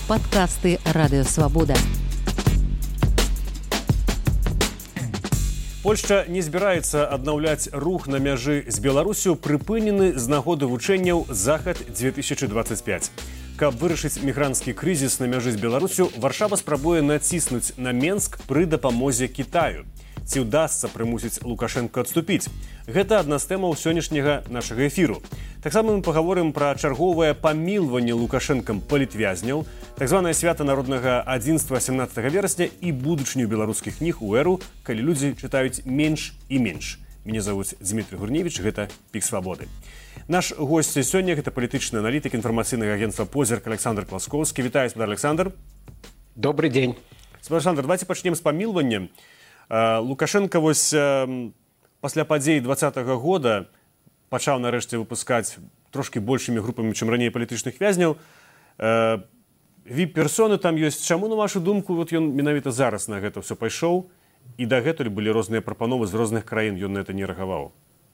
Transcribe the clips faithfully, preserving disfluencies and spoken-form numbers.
Падкасты Радыёвабода. Польшча не збіраецца аднаўляць рух на мяжы з Беларусю, прыпынены з нагоды вучэнняў «Захад две тысячи двадцать пять». Каб вырашыць мігранцкі крызіс на мяжы з Беларусю, Варшава спрабуе націснуць на Менск пры дапамозе Кітаю. Ці ўдасца прымусіць Лукашенко адступіць? Гэта адна з тэмаў сённяшняга нашага эфіру. Таксама мы пагаворым пра чарговае памілванне Лукашэнкам палітвязняў, так званае свята народнага адзінства сямнаццатага верасня і будучыню беларускіх кніг у эру, калі людзі чытаюць менш і менш. Мяне завуць Дмітрий Гурневич, гэта Пік Свабоды. Наш гость сёння гэта палітычны аналітык інфармацыйнага агентства «Позірк» Александр Класкоўскі. Вітаю, спадар Александр. Добрый день. Спадар Александр, давайте пачнем з памілвання. Лукашенко вось пасля падзей двадцатага года пачаў нарэшце выпускаць трошки большымі групамі, чым раней палітычных вязняў. Віп-персоны там ёсць. Чаму, на вашу думку, вот ён менавіта зараз на гэта ўсё пайшоў, і дагэтуль былі розныя прапановы з розных краін, ён на это не рэагаваў?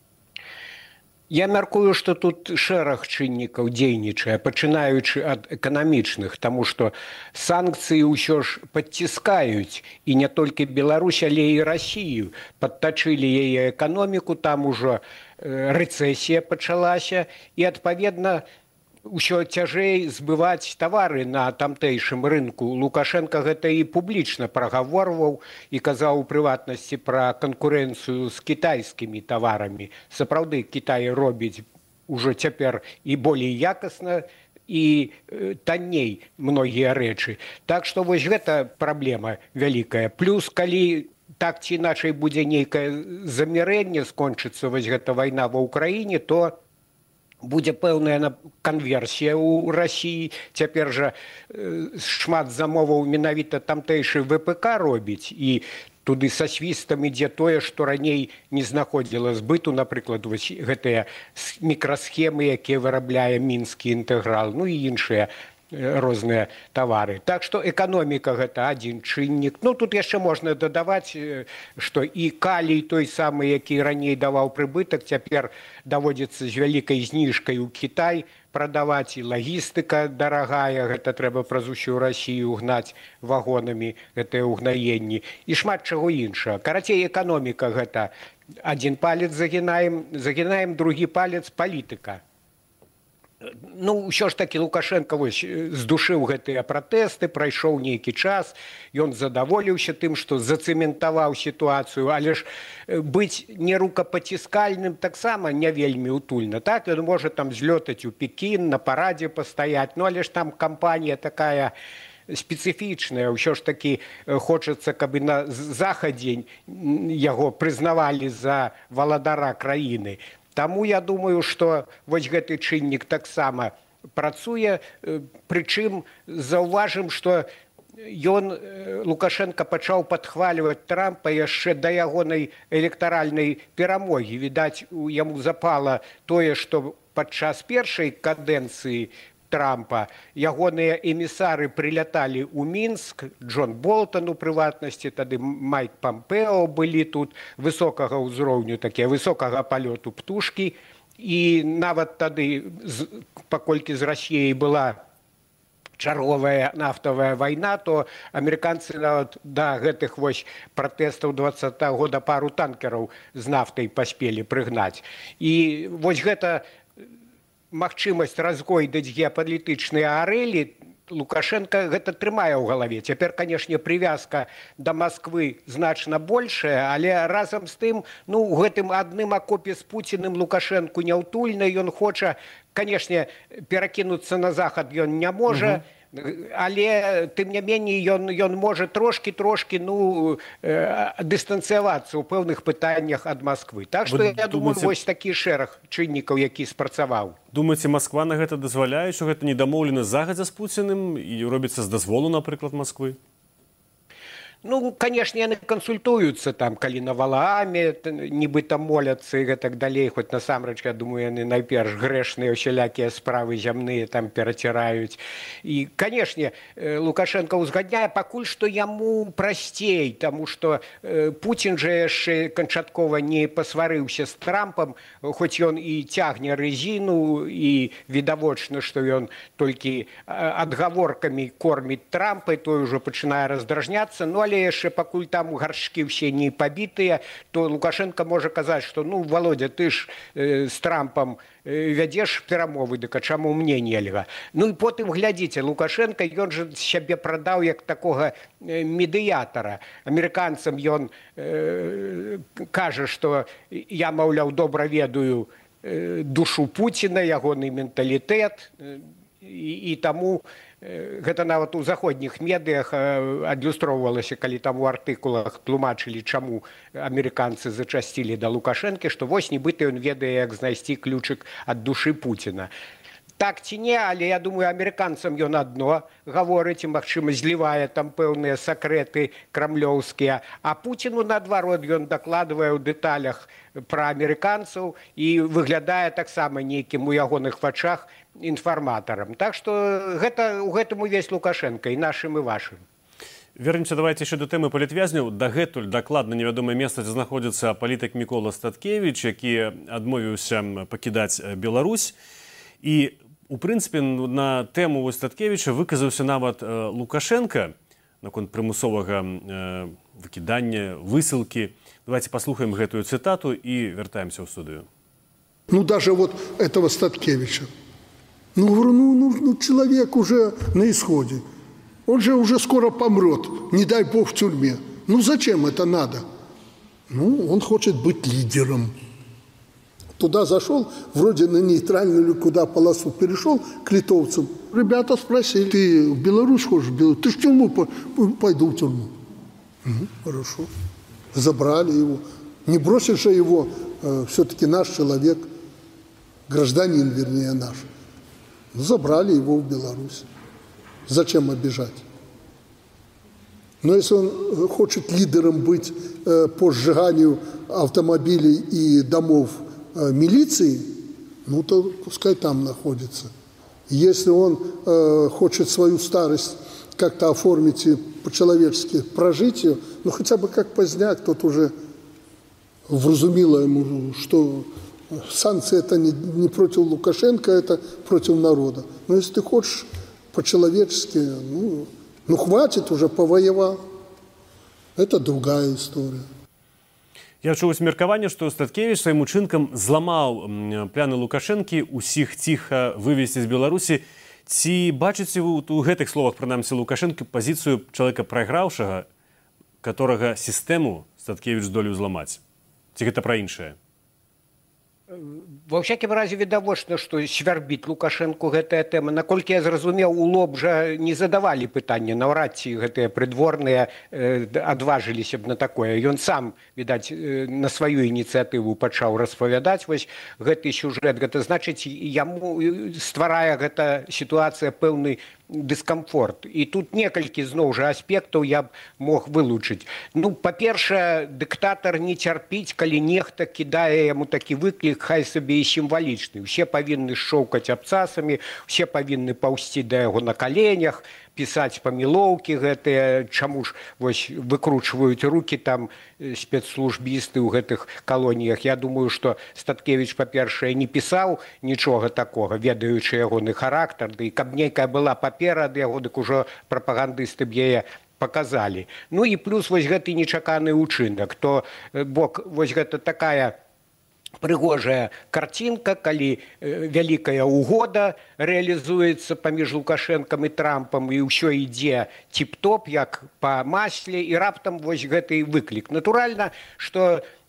Я мяркую, што тут шэраг чыннікаў дзейнічае, пачынаючы ад эканамічных, таму што санкцыі ўсё ж падціскаюць, і не толькі Беларусь, але і Расію. Падтачылі яе эканоміку, там ужо рэцэсія пачалася, і, адпаведна, усё цяжэй збываць тавары на тамтэйшым рынку. Лукашенко гэта і публічна прагаворваў і казаў у прыватнасці пра канкурэнцыю з кітайскімі таварамі. Сапраўды, Кітай робіць ужо цяпер і болей якасна, і танней многія рэчы. Так што вось гэта праблема вялікая. Плюс, калі так ці іначай будзе нейкае замірэнне, скончыцца вось гэта вайна ва ўкраіне, то будзе пэўная канверсія ў Расіі. Цяпер жа э, шмат замоваў менавіта тамтэйшы ВПК робіць, і туды са свістам ідзе тое, што раней не знаходзіла збыту, напрыклад, вось гэтыя мікрасхемы, якія вырабляе мінскі інтэграл, ну і іншыя розныя тавары. Так што эканоміка гэта адзін чыннік. Ну, тут яшчэ можна дадаваць, што і калій той самы, які раней даваў прыбытак, цяпер даводзіцца з вялікай зніжкай у Кітай прадаваць, і лагістыка дарагая, гэта трэба праз усю Расію гнаць вагонамі, гэтыя ўгнаенні, і шмат чаго іншага. Карацей, эканоміка гэта адзін палец загінаем, загінаем другі палец палітыка. Ну, ўсё ж такі Лукашенко вось здушыў гэтыя пратэсты, прайшоў нейкі час, ён задаволіўся тым, што зацэментаваў сітуацыю, але ж быць нерукапаціскальным таксама не вельмі утульна. Так, ён можа там злётаць у Пекін, на парадзе пастаяць, ну, але ж там кампанія такая спецыфічная, ўсё ж такі хочацца, каб і на захадзе яго прызнавалі за валадара краіны. Таму я думаю, што вось гэты чыннік таксама працуе, прычым заўважым, што ён, Лукашенко, пачаў падхвальваць Трампа яшчэ да ягонай электаральнай перамогі. Відаць, яму запала тое, што падчас першай кадэнцыі Трампа ягоныя эмісары прыляталі ў Мінск, Джон Болтон у прыватнасці, тады Майк Пампео былі тут, высокага ўзроўню, такія высокага палёту птушкі, і нават тады, паколькі з Расіяй была чарговая нафтавая вайна, то амерыканцы нават да гэтых вось пратэстаў двадцатага года пару танкераў з нафтай паспелі прыгнаць. І вось гэта магчымасць разгойдаць геапалітычныя арэлі Лукашенко гэта трымае ў галаве. Цяпер, канешне, прывязка да Масквы значна большая, але разам з тым, ну, у гэтым адным акопе з Пуціным Лукашенку няўтульна, ён хоча, канешне, перакінуцца на захад ён не можа, але тым не меней ён, ён можа трошкі-трошкі, ну, э, дыстанцыявацца ў пэўных пытаннях ад Масквы. Так што, Вы я думаю, думаеце... вось такі шэраг чыннікаў, які спрацаваў. Думаеце, Масква на гэта дазваляе, што гэта не дамоўлена загадзя з Пуціным і робіцца з дазволу, напрыклад, Масквы? Ну, конечно, яны кансультуюцца там, калі на валамі, нібыта моляцца і гэтак далей, хоць насамрэч, я думаю, яны найперш грэшныя ўсялякія справы зямныя там пераціраюць. І, канешне, Лукашенко ўзгадняе пакуль што яму прасцей, таму што Пуцін жа яшчэ канчаткова не пасварыўся з Трампам, хоць ён і цягне рэзіну, і відавочна, што ён толькі адгаворкамі корміць Трампа, і той ужо пачынае раздражняцца, ну, але яшчэ пакуль там гаршкі ўсе не пабітыя, то Лукашенко можа казаць, што ну, Володя, ты ж э, з Трампам э, вядзеш перамовы, дык а чаму мне нельга? Ну і потым глядзіце, Лукашенко, ён жа сябе прадаў як такога э, медыятара. Амерыканцам ён э, кажа, што я, маўляў, добра ведаю э, душу Пуціна, ягоны менталітэт, э, і, і таму гэта нават у заходніх медыях адлюстроўвалася, калі там у артыкулах тлумачылі, чаму амерыканцы зачасцілі да Лукашэнкі, што вось нібыта ён ведае, як знайсці ключык ад душы Пуціна. Так ці не, але я думаю, амерыканцам ён адно гаворыць і, магчыма, злівае там пэўныя сакрэты крамлёўскія, а Пуціну, наадварот, ён дакладвае ў дэталях пра амерыканцаў і выглядае таксама нейкім у ягоных вачах інфарматарам. Так што гэта, у гэтым увесь Лукашенко, і нашым, і вашым. Вернемся, давайте еще до тэмы палітвязняў. Дагэтуль дакладна невядомае месца, дзе знаходзіцца палітык Мікола Статкевіч, які адмовіўся пакідаць Беларусь. І, у прынцыпе, на тэму Статкевіча выказаўся нават Лукашенко наконт прымусовага выкідання, высылкі. Давайте послухаем гэтую цытату і вяртаемся ў студыю. Ну, даже вот этого Статкевича. Ну, говорю, ну, ну, ну, человек уже на исходе. Он же уже скоро помрет, не дай бог в тюрьме. Ну, зачем это надо? Ну, он хочет быть лидером. Туда зашел, вроде на нейтральную или куда полосу перешел к литовцам. Ребята спросили, ты в Беларусь хочешь? В Беларусь? Ты в тюрьму? Пойду в тюрьму. Угу, хорошо. Забрали его. Не бросишь же его, э, все-таки наш человек, гражданин, вернее, наш. Забрали его в Беларусь. Зачем обижать? Но если он хочет лидером быть э, по сжиганию автомобилей и домов э, милиции, ну то пускай там находится. Если он э, хочет свою старость как-то оформить и по-человечески прожить ее, ну хотя бы как поздняк, тот уже вразумило ему, что санкции это не, не против Лукашенко, это против народа. Но если ты хочешь по-человечески, ну, ну хватит, уже повоевал. Это другая история. Я чуў меркаванне, што Статкевіч сваім учынкам зламаў пляны Лукашэнкі усіх ціха вывесці з Беларусі. Ці бачыце вы у гэтых словах, прынамсі, Лукашэнкі пазіцыю чалавека прайграўшага, которага сістэму Статкевіч здолеў зламаць? Ці гэта пра іншае? Ва всякім разе відавочна, што свярбіць Лукашэнку гэтая тэма. Наколькі я зразумеў, у лоб жа не задавалі пытання, наўрад ці гэтыя прыдворныя э, адважыліся б на такое. Ён сам, відаць, э, на сваю ініцыятыву пачаў распавядаць вось гэты сюжэт. Гэта значыць, яму стварае гэта сітуацыя пэўны дыскамфорт. І тут некалькі, зноў жа, аспектаў я б мог вылучыць. Ну, па-першае, дыктатар не цярпіць, калі нехта кідае яму такі выклік, хай сабе і сімвалічны. Усе павінны шчоўкаць абцасамі, усе павінны паўсці да яго на каленях, пісаць памілоўкі гэтыя, чаму ж вось выкручваюць рукі там спецслужбісты ў гэтых калоніях. Я думаю, што Статкевіч, па-першае, не пісаў нічога такога, ведаючы ягоны характар, да і каб нейкая была папера ад яго, дык ужо прапагандысты б яе паказалі. Ну і плюс вось гэты нечаканы ўчынак, то бок вось гэта такая прыгожая карцінка, калі вялікая угода рэалізуецца паміж Лукашэнкам і Трампам, і ўсё ідзе тип-топ, як па масле, і раптам вось гэты выклік. Натуральна, што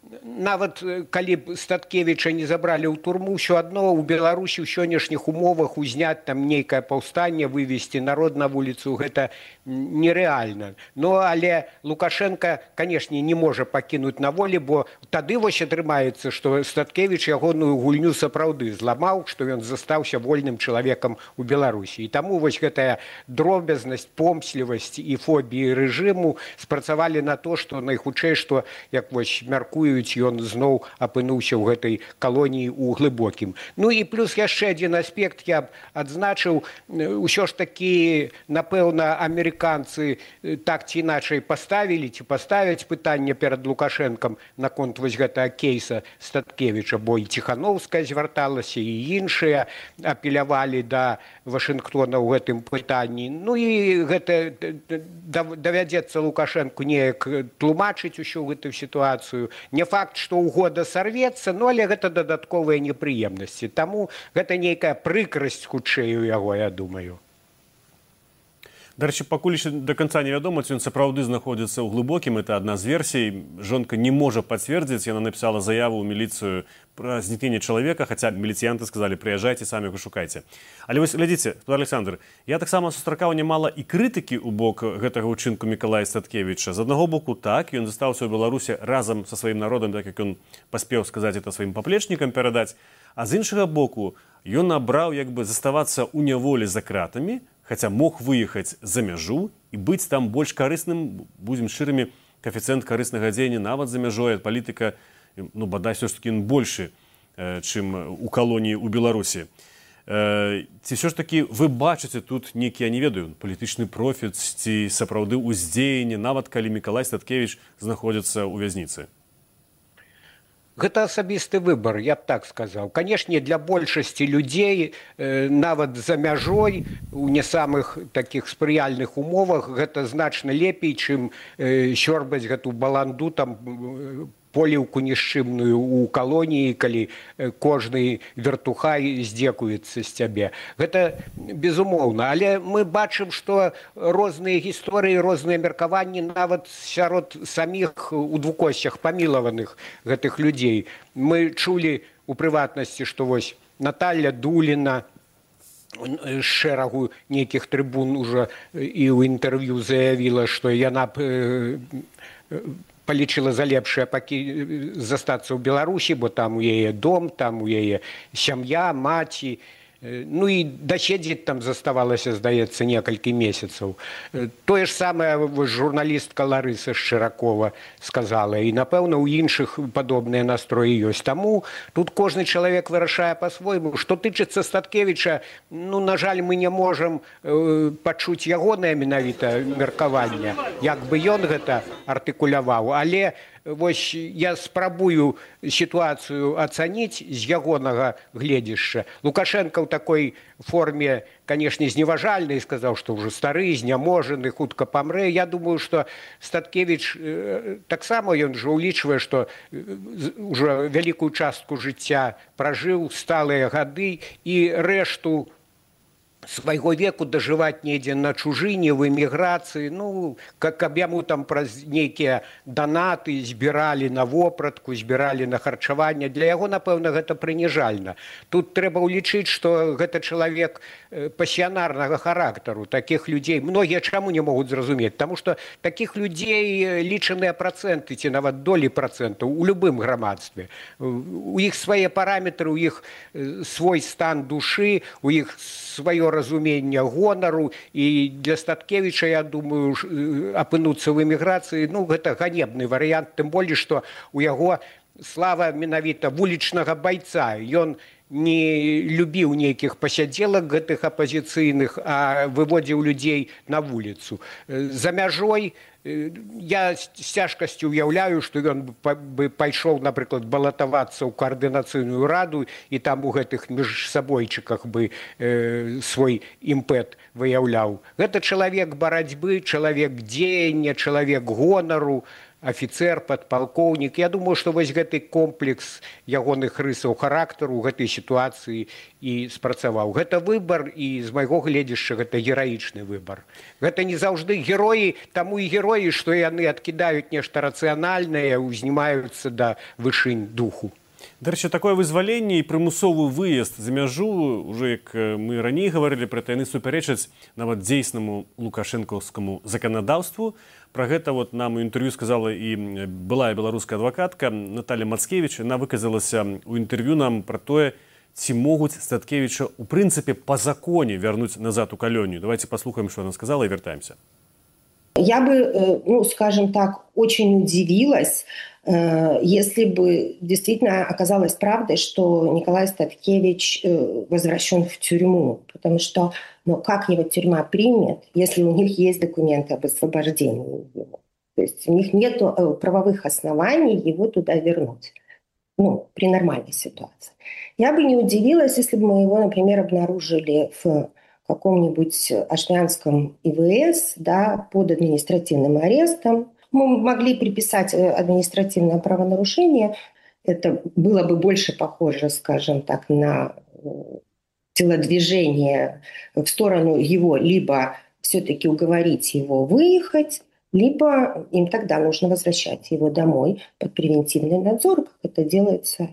нават калі б Статкевіча не забралі ў турму, ўсё адно ў Беларусі ў сённяшніх умовах узняць там нейкае паўстанне, вывесці народ на вуліцу, гэта нерэальна. Ну, але Лукашенко, канешне, не можа пакінуць на волі, бо тады вось атрымаецца, што Статкевіч ягоную гульню сапраўды зламаў, што ён застаўся вольным чалавекам у Беларусі. І таму вось гэтая дробязнасць, помслівасць і фобіі рэжыму спрацавалі на то, што найхутчэй, што, як вось мяркуюць, ён зноў апынуўся ў гэтай калоніі ў глыбокім. Ну і плюс яшчэ адзін аспект я б адзначыў, усё ж такі, напэўна, амерыканцы так ці іначай паставілі ці паставяць пытанне перад Лукашэнкам наконт вось гэтага кейса Статкевіча, бо і Ціхановская звярталася, і іншыя апелявалі да Вашынгтона ў гэтым пытанні. Ну і гэта давядзецца Лукашэнку неяк тлумачыць усю гэтую сітуацыю. Не факт, што угода сарвецца, ну, але гэта дадатковыя непрыемнасці. Таму гэта нейкая прыкрасць хутчэй у яго, я думаю. Дарэчы, пакуль яшчэ да канца невядома, ці ён сапраўды знаходзіцца ў глыбокім. Это адна з версій. Жонка не можа пацвердзіць. Яна напісала заяву ў міліцыю пра знікненне чалавека, хаця міліцыянты сказалі, прыязджайце, самі яго шукайце. Але вось глядзіце, пан Александр, я таксама сустракаў нямала і крытыкі ў бок гэтага ўчынку Мікалая Статкевіча. З аднаго боку, так, ён застаўся ў Беларусі разам са сваім народам, так як ён паспеў сказаць это сваім паплечнікам перадаць. А з іншага боку, ён абраў як бы заставацца ў няволі за кратамі, хаця мог выехаць за мяжу і быць там больш карысным, будзем шчырымі, коэфіцыент карыснага дзеяння нават за мяжой ад палітыка, ну, бадай, все ж таки ён большы, чым у калоніі ў Беларусі. Ці все ж таки вы бачыце тут нейкі, я не ведаю, палітычны профіт, ці сапраўды ўздзеянне, нават калі Мікалай Статкевіч знаходзіцца ў вязніцы? Гэта асабісты выбар, я б так сказаў. Канешне, для большасці людзей, э, нават за мяжой, у не самых такіх спрыяльных умовах, гэта значна лепей, чым э, сёрбаць гэту баланду, там, поліўку нішчымную ў калоніі, калі кожны вертухай здзекуецца з цябе. Гэта безумоўна. Але мы бачым, што розныя гісторыі, розныя меркаванні нават сярод саміх у двукосцях памілаваных гэтых людзей. Мы чулі у прыватнасці, што вось Наталья Дуліна з шэрагу нейкіх трыбун ужо і ў інтэрв'ю заявіла, што яна б палічыла за лепшае пакі... застацца ў Беларусі, бо там у яе дом, там у яе сям'я, маці. Ну і даседзець там заставалася, здаецца, некалькі месяцаў. Тое ж самае журналістка Ларыса Шчыракова сказала. І, напэўна, у іншых падобныя настроі ёсць. Таму тут кожны чалавек вырашае па-свойму. Што тычыцца Статкевіча, ну, на жаль, мы не можам э, пачуць ягонае менавіта меркаванне, як бы ён гэта артыкуляваў. Але вось я спрабую сітуацыю ацаніць з ягонага гледзішча. Лукашенко ў такой форме, канешне, зневажальнай, сказаў, што ўжо стары, зняможаны, хутка памрэ. Я думаю, што Статкевіч э, таксама ён жа ўлічвае, што ўжо вялікую частку жыцця пражыў, сталыя гады і рэшту свайго веку дажываць недзе на чужыне, в эміграцыі, ну, каб яму там праз нейкія данаты збіралі на вопратку, збіралі на харчаванне. Для яго, напэўна, гэта прыніжальна. Тут трэба ўлічыць, што гэта чалавек пасіянарнага характару. Такіх людзей, многія чаму не могуць зразумець? Таму што такіх людзей лічаныя працэнты, ці нават долі працэнтаў у любым грамадстве. У іх свае параметры, у іх свой стан душы, у іх сваё разумення гонару, і для Статкевіча, я думаю, апынуцца ў эміграцыі, ну, гэта ганебны варыянт, тым болей, што у яго слава менавіта вулічнага байца. Ён не любіў нейкіх пасядзелак гэтых апазіцыйных, а выводзіў людзей на вуліцу. За мяжой я з цяжкасцю ўяўляю, што ён бы пайшоў, напрыклад, балатавацца ў каардынацыйную раду і там у гэтых міжсабойчыках бы э, свой імпэт выяўляў. Гэта чалавек барацьбы, чалавек дзеяння, чалавек гонару. афіцэр, падпалкоўнік. Я думаю, што вось гэты комплекс ягоных рысаў характару ў гэтай сітуацыі і спрацаваў. Гэта выбар, і з майго гледзяшча гэта гераічны выбар. Гэта не заўжды героі, таму і героі, што яны адкідаюць нешта рацыянальнае, узнімаюцца да вышынь духу. Дарэчы, такое вызваленне і прымусовы выезд за мяжу, уже як мы раней гаварылі пра это, яны супярэчаць нават дзейснаму лукашэнкаўскаму заканадаўству. Пра гэта вот нам у інтэрв'ю сказала і былая беларуская адвакатка Наталья Мацкевіч. Яна выказалася ў інтэрв'ю нам пра тое, ці могуць Статкевіча у прынцыпе па законе вярнуць назад у калонію. Давайте паслухаем, што она сказала, і вяртаемся. Я бы, ну, скажем так, очень удивилась, если бы действительно оказалось правдой, что Николай Статкевич возвращен в тюрьму. Потому что, ну, как его тюрьма примет, если у них есть документы об освобождении его? То есть у них нет правовых оснований его туда вернуть. Ну, при нормальной ситуации. Я бы не удивилась, если бы мы его, например, обнаружили в каком-нибудь Ашлянском И В С, да, под административным арестом. Мы могли приписать административное правонарушение. Это было бы больше похоже, скажем так, на телодвижение в сторону его, либо все-таки уговорить его выехать, либо им тогда нужно возвращать его домой под превентивный надзор, как это делается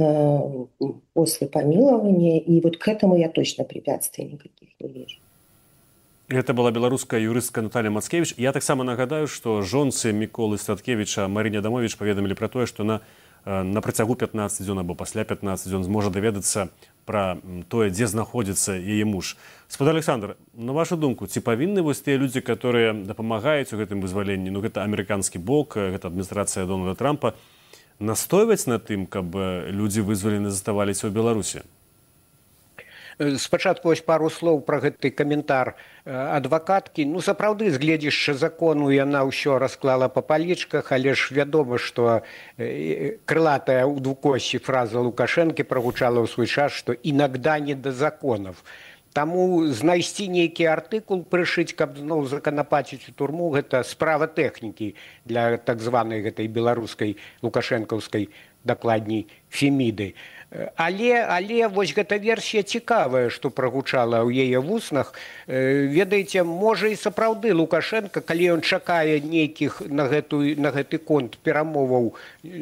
после помилования, и вот к этому я точно препятствий никаких не вижу. Это была беларуская юрыстка Наталья Мацкевіч. Я таксама нагадаю, што жонцы Міколы Статкевіча Марыне Адамовіч паведамілі пра тое, што на, на працягу пятнаццаці дзён або пасля пятнаццаці дзён зможа даведацца пра тое, дзе знаходзіцца яе муж. Спадар Александр, на вашу думку, ці павінны вось тыя людзі, которые дапамагаюць у гэтым вызваленні, ну гэта амерыканскі бок, гэта адміністрацыя Дональда Трампа, настойваць на тым, каб людзі вызвалены заставаліся ў Беларусі? Спачатку вось пару слоў пра гэты каментар адвакаткі. Ну, сапраўды, з гледзяшча закону яна ўсё расклала па палічках, але ж вядома, што крылатая ў двукосці фраза Лукашэнкі прагучала ў свой час, што «іногда не да законов». Таму знайсці нейкі артыкул, прышыць, каб зноў законапаціць у турму, гэта справа тэхнікі для так званай гэтай беларускай лукашэнкаўскай, дакладней, феміды. Але, але вось гэта версія цікавая, што прагучала ў яе вуснах. Ведаеце, можа і сапраўды Лукашенко, калі ён чакае нейкіх на, гэту, на гэты конт перамоваў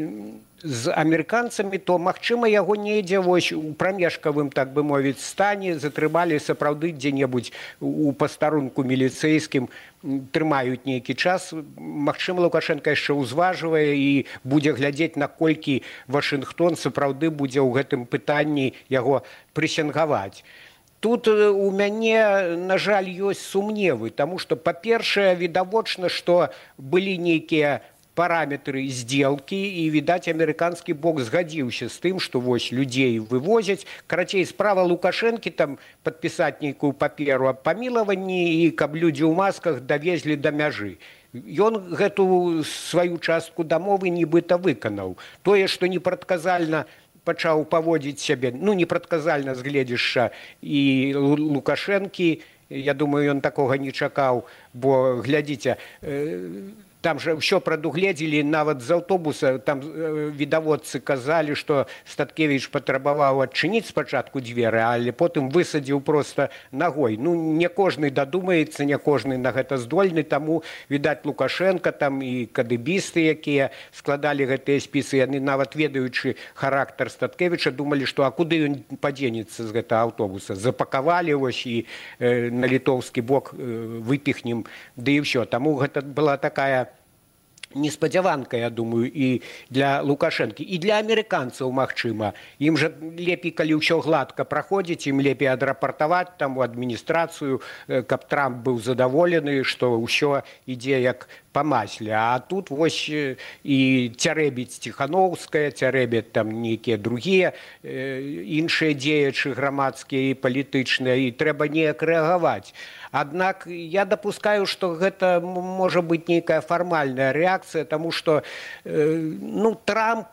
з амерыканцамі, то, магчыма, яго недзе вось у прамежкавым, так бы мовіць, стане затрымалі сапраўды дзе-небудзь у пастарунку міліцэйскім, трымаюць нейкі час. Магчыма, Лукашенко яшчэ ўзважвае і будзе глядзець, наколькі Вашынгтон сапраўды будзе ў гэтым пытанні яго прысянгаваць. Тут у мяне, на жаль, ёсць сумневы, таму што, па-першае, відавочна, што былі нейкія параметры сделки, і, відаць, амерыканскі бок згадзіўся з тым, што вось людзей вывозяць. Карацей, справа Лукашэнкі там падпісаць нейкую паперу аб памілаванні, і каб людзі ў масках давезлі да мяжы. Ён гэту сваю частку дамовы нібыта выканаў. Тое, што непрадказальна пачаў паводзіць сябе, ну, непрадказальна з гледзяшча і Лукашэнкі, я думаю, ён такога не чакаў, бо, глядзіце, там же ўсё прадугледзелі, нават з аўтобуса, там відаводцы казалі, што Статкевіч патрабаваў адчыніць спачатку дзверы, але потым высадзіў проста нагой. Ну, не кожны дадумаецца, не кожны на гэта здольны, таму, відаць, Лукашенко там і кадыбісты, якія складалі гэтыя спісы, яны нават ведаючы характар Статкевіча, думалі, што а куды ён падзенецца з гэтага аўтобуса? Запакавалі вось і э, на літоўскі бок э, выпіхнем, ды і ўсё. Таму гэта была такая неспадзяванка, я думаю, і для Лукашэнкі, і для амерыканцаў, магчыма. Ім жа лепей, калі ўсё гладка праходзіць, ім лепей адрапартаваць там у адміністрацыю, каб Трамп быў задаволены, што ўсё ідзе як па масле. А тут вось і цярэбіць Ціхановская, цярэбяць там нейкія другія іншыя дзеячы грамадскія і палітычныя, і трэба неяк рэагаваць. Аднак я дапускаю, што гэта можа быць нейкая фармальная рэакцыя, реакция, потому что ну, Трамп,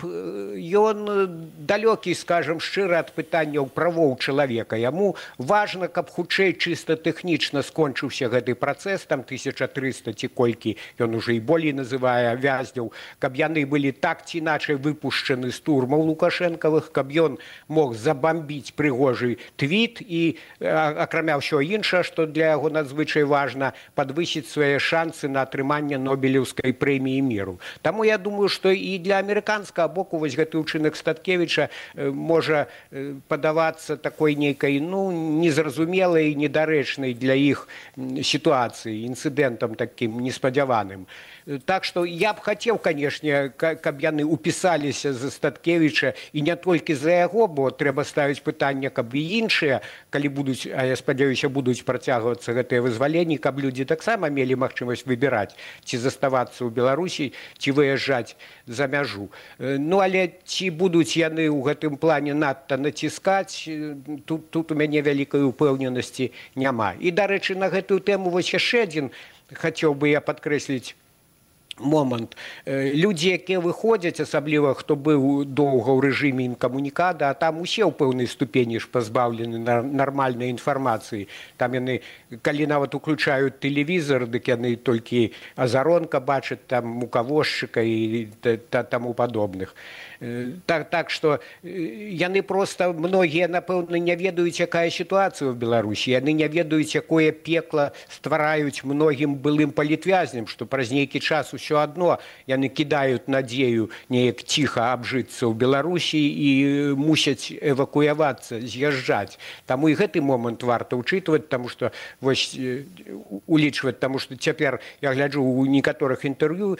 он далекий, скажем, шчыра от пытанняў правоў чалавека. Яму важно, каб хутчэй чисто тэхнічна скончыўся гэты працэс, там тысяча трыста ці колькі, ён уже і болей называе вязняў, каб яны былі так ці іначай выпушчаны з турмаў лукашэнкавых, каб ён мог забамбіць прыгожы твіт і, акрамя ўсё іншае, што для яго надзвычай важна, падвысіць свае шансы на атрыманне Нобелеўскай прэміі міру. Таму я думаю, што і для амерыканскага боку вось гэты ўчынак Статкевіча можа падавацца такой нейкай, ну, незразумелай, недарэчнай для іх сітуацыі, інцыдэнтам такім неспадзяваным. Так што я б хацеў, канешне, каб яны упісаліся за Статкевіча і не толькі за яго, бо трэба ставіць пытанне, каб і іншыя, калі будуць, а я спадзяюся, будуць працягвацца гэтыя вызваленні, каб людзі таксама мелі магчымасць выбіраць, ці заставацца ў Беларусі, ці выязджаць за мяжу. Ну, але ці будуць яны ў гэтым плане надта націскаць, тут, тут у мяне вялікай упэўненасці няма. І, дарэчы, на гэтую тэму вось яшчэ адзін хацеў бы я падкрэсліць момант. Людзі, якія выходзяць, асабліва хто быў доўга ў рэжыме інкамунікада, а там усе ў пэўнай ступені ж пазбаўлены нармальнай інфармацыі. Там яны, калі нават уключаюць тэлевізор, дык яны толькі азаронка бачаць, там мукавозчыка і таму падобных. Так, так што яны проста, многія, напэўна, не ведаюць, якая сітуацыя ў Беларусі. Яны не ведаюць, якое пекла ствараюць многім былым палітвязням, што праз нейкі час усё адно яны кідаюць надзею неяк ціха абжыцца ў Беларусі і мусяць эвакуявацца, з'язджаць. Таму і гэты момант варта ўчытваць, таму што вось улічваць, таму што цяпер я гляджу у некаторых інтэрв'ю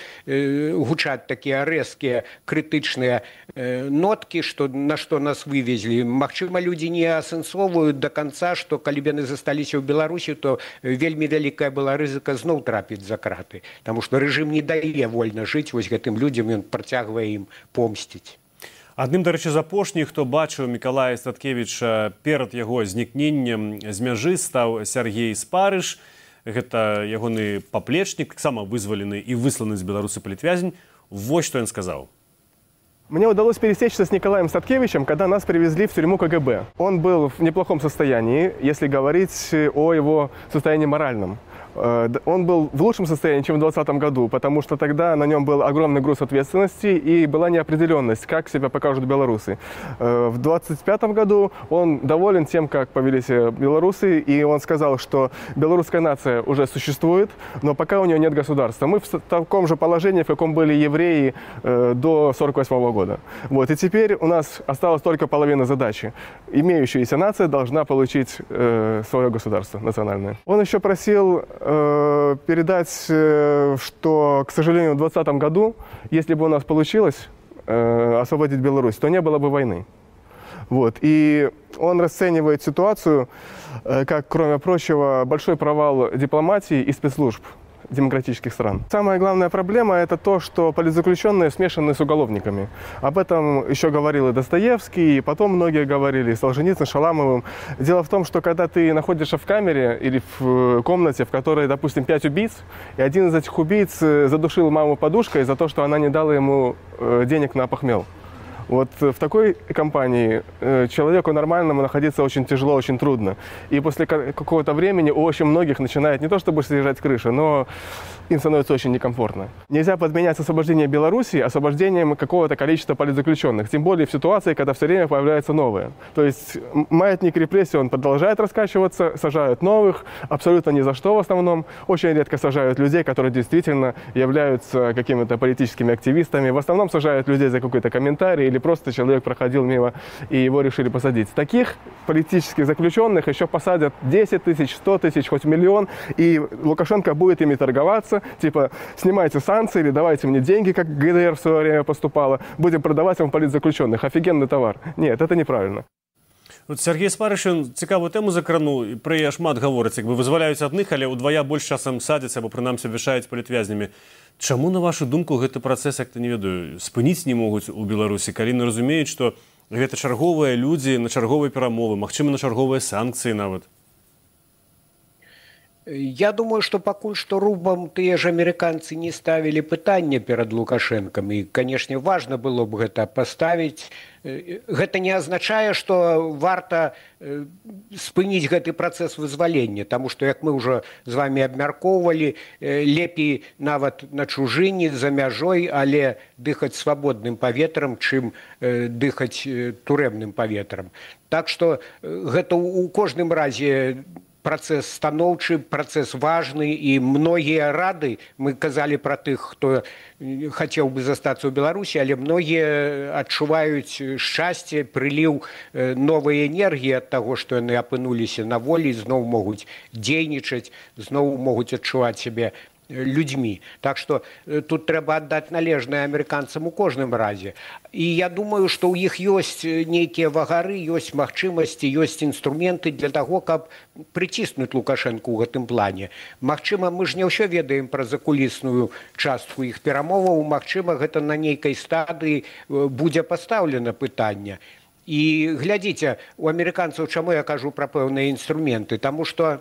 гучаць такія рэзкія, крытычныя ноткі, што на што нас вывезлі. Магчыма, людзі не асэнсоўваюць да канца, што калі б яны засталіся ў Беларусі, то вельмі вялікая была рызыка зноў трапіць за краты. Таму што рэжым не дае вольна жыць вось гэтым людзям, ён працягвае ім помсціць. Адным, дарэчы, з апошніх, хто бачыў Мікалая Статкевіча перад яго знікненнем з мяжы, стаў Сяргей Спарыш. Гэта ягоны паплечнік, таксама вызвалены і высланы з Беларуси палітвязень. Вось што ён сказаў. Мне удалось пересечься с Николаем Статкевичем, когда нас привезли в тюрьму ка гэ бэ. Он был в неплохом состоянии, если говорить о его состоянии моральном. Он был в лучшем состоянии, чем в двадцатом году, потому что тогда на нем был огромный груз ответственности и была неопределенность, как себя покажут белорусы. В двадцать пятом году он доволен тем, как повели себя белорусы, и он сказал, что белорусская нация уже существует, но пока у нее нет государства. Мы в таком же положении, в каком были евреи до сорок восьмого года. Вот. И теперь у нас осталась только половина задачи. Имеющаяся нация должна получить свое государство национальное. Он еще просил передать, что, к сожалению, в двадцатом году, если бы у нас получилось освободить Беларусь, то не было бы войны. Вот. И он расценивает ситуацию как, кроме прочего, большой провал дипломатии и спецслужб демократических стран. Самая главная проблема – это то, что политзаключенные смешаны с уголовниками. Об этом еще говорил и Достоевский, и потом многие говорили, и Солженицын, Шаламовым. Дело в том, что когда ты находишься в камере или в комнате, в которой, допустим, пять убийц, и один из этих убийц задушил маму подушкой за то, что она не дала ему денег на похмел. Вот в такой компании человеку нормальному находиться очень тяжело, очень трудно. И после какого-то времени у очень многих начинает не то чтобы съезжать крыша, но им становится очень некомфортно. Нельзя подменять освобождение Беларуси освобождением какого-то количества политзаключенных, тем более в ситуации, когда все время появляются новые. То есть маятник репрессий, он продолжает раскачиваться, сажают новых, абсолютно ни за что в основном. Очень редко сажают людей, которые действительно являются какими-то политическими активистами. В основном сажают людей за какой-то комментарий или просто человек проходил мимо и его решили посадить. Таких политических заключенных еще посадят десять тысяч, сто тысяч, хоть миллион, и Лукашенко будет ими торговаться, типа снимайте санкции или давайте мне деньги, как гэ дэ эр в свое время поступало, будем продавать вам политзаключенных. Офигенный товар. Нет, это неправильно. От Сергей Спарыш цікаву тему закрануў, пра яе шмат гаворыць, як бы вызваляюць адных, але ўдвая больш часам садзяць або прынамсі абвяшчаюць палітвязнямі. Чаму, на вашу думку, гэты працэс, як-то не ведаю, спыніць не могуць у Беларусі, калі не разумеюць, што гэта чарговыя людзі на чарговыя перамовы, магчыма, на чарговыя санкцыі нават? Я думаю, што пакуль што рубам тыя ж амерыканцы не ставілі пытання перад Лукашэнкам. І, канешне, важна было б гэта паставіць. Гэта не азначае, што варта спыніць гэты працэс вызвалення, таму што, як мы ўжо з вамі абмяркоўвалі, лепей нават на чужыне, за мяжой, але дыхаць свабодным паветрам, чым дыхаць турэмным паветрам. Так што гэта ў кожным разе працэс станоўчы, працэс важны, і многія рады, мы казалі пра тых, хто хацеў бы застацца ў Беларусі, але многія адчуваюць шчасце, прыліў новай энергіі ад таго, што яны апынуліся на волі, зноў могуць дзейнічаць, зноў могуць адчуваць сябе людьми. Так что тут трэба аддаць належнае амерыканцам у кожным разе. І я думаю, што ў іх ёсць нейкія вагары, ёсць магчымасці, ёсць інструменты для таго, каб прыціснуць Лукашэнку ў гэтым плане. Магчыма, мы ж не ўсё ведаем пра закулісную частку іх перамоваў, магчыма, гэта на нейкай стадыі будзе пастаўлена пытанне. І глядзіце, у амерыканцаў чаму я кажу пра пэўныя інструменты, таму што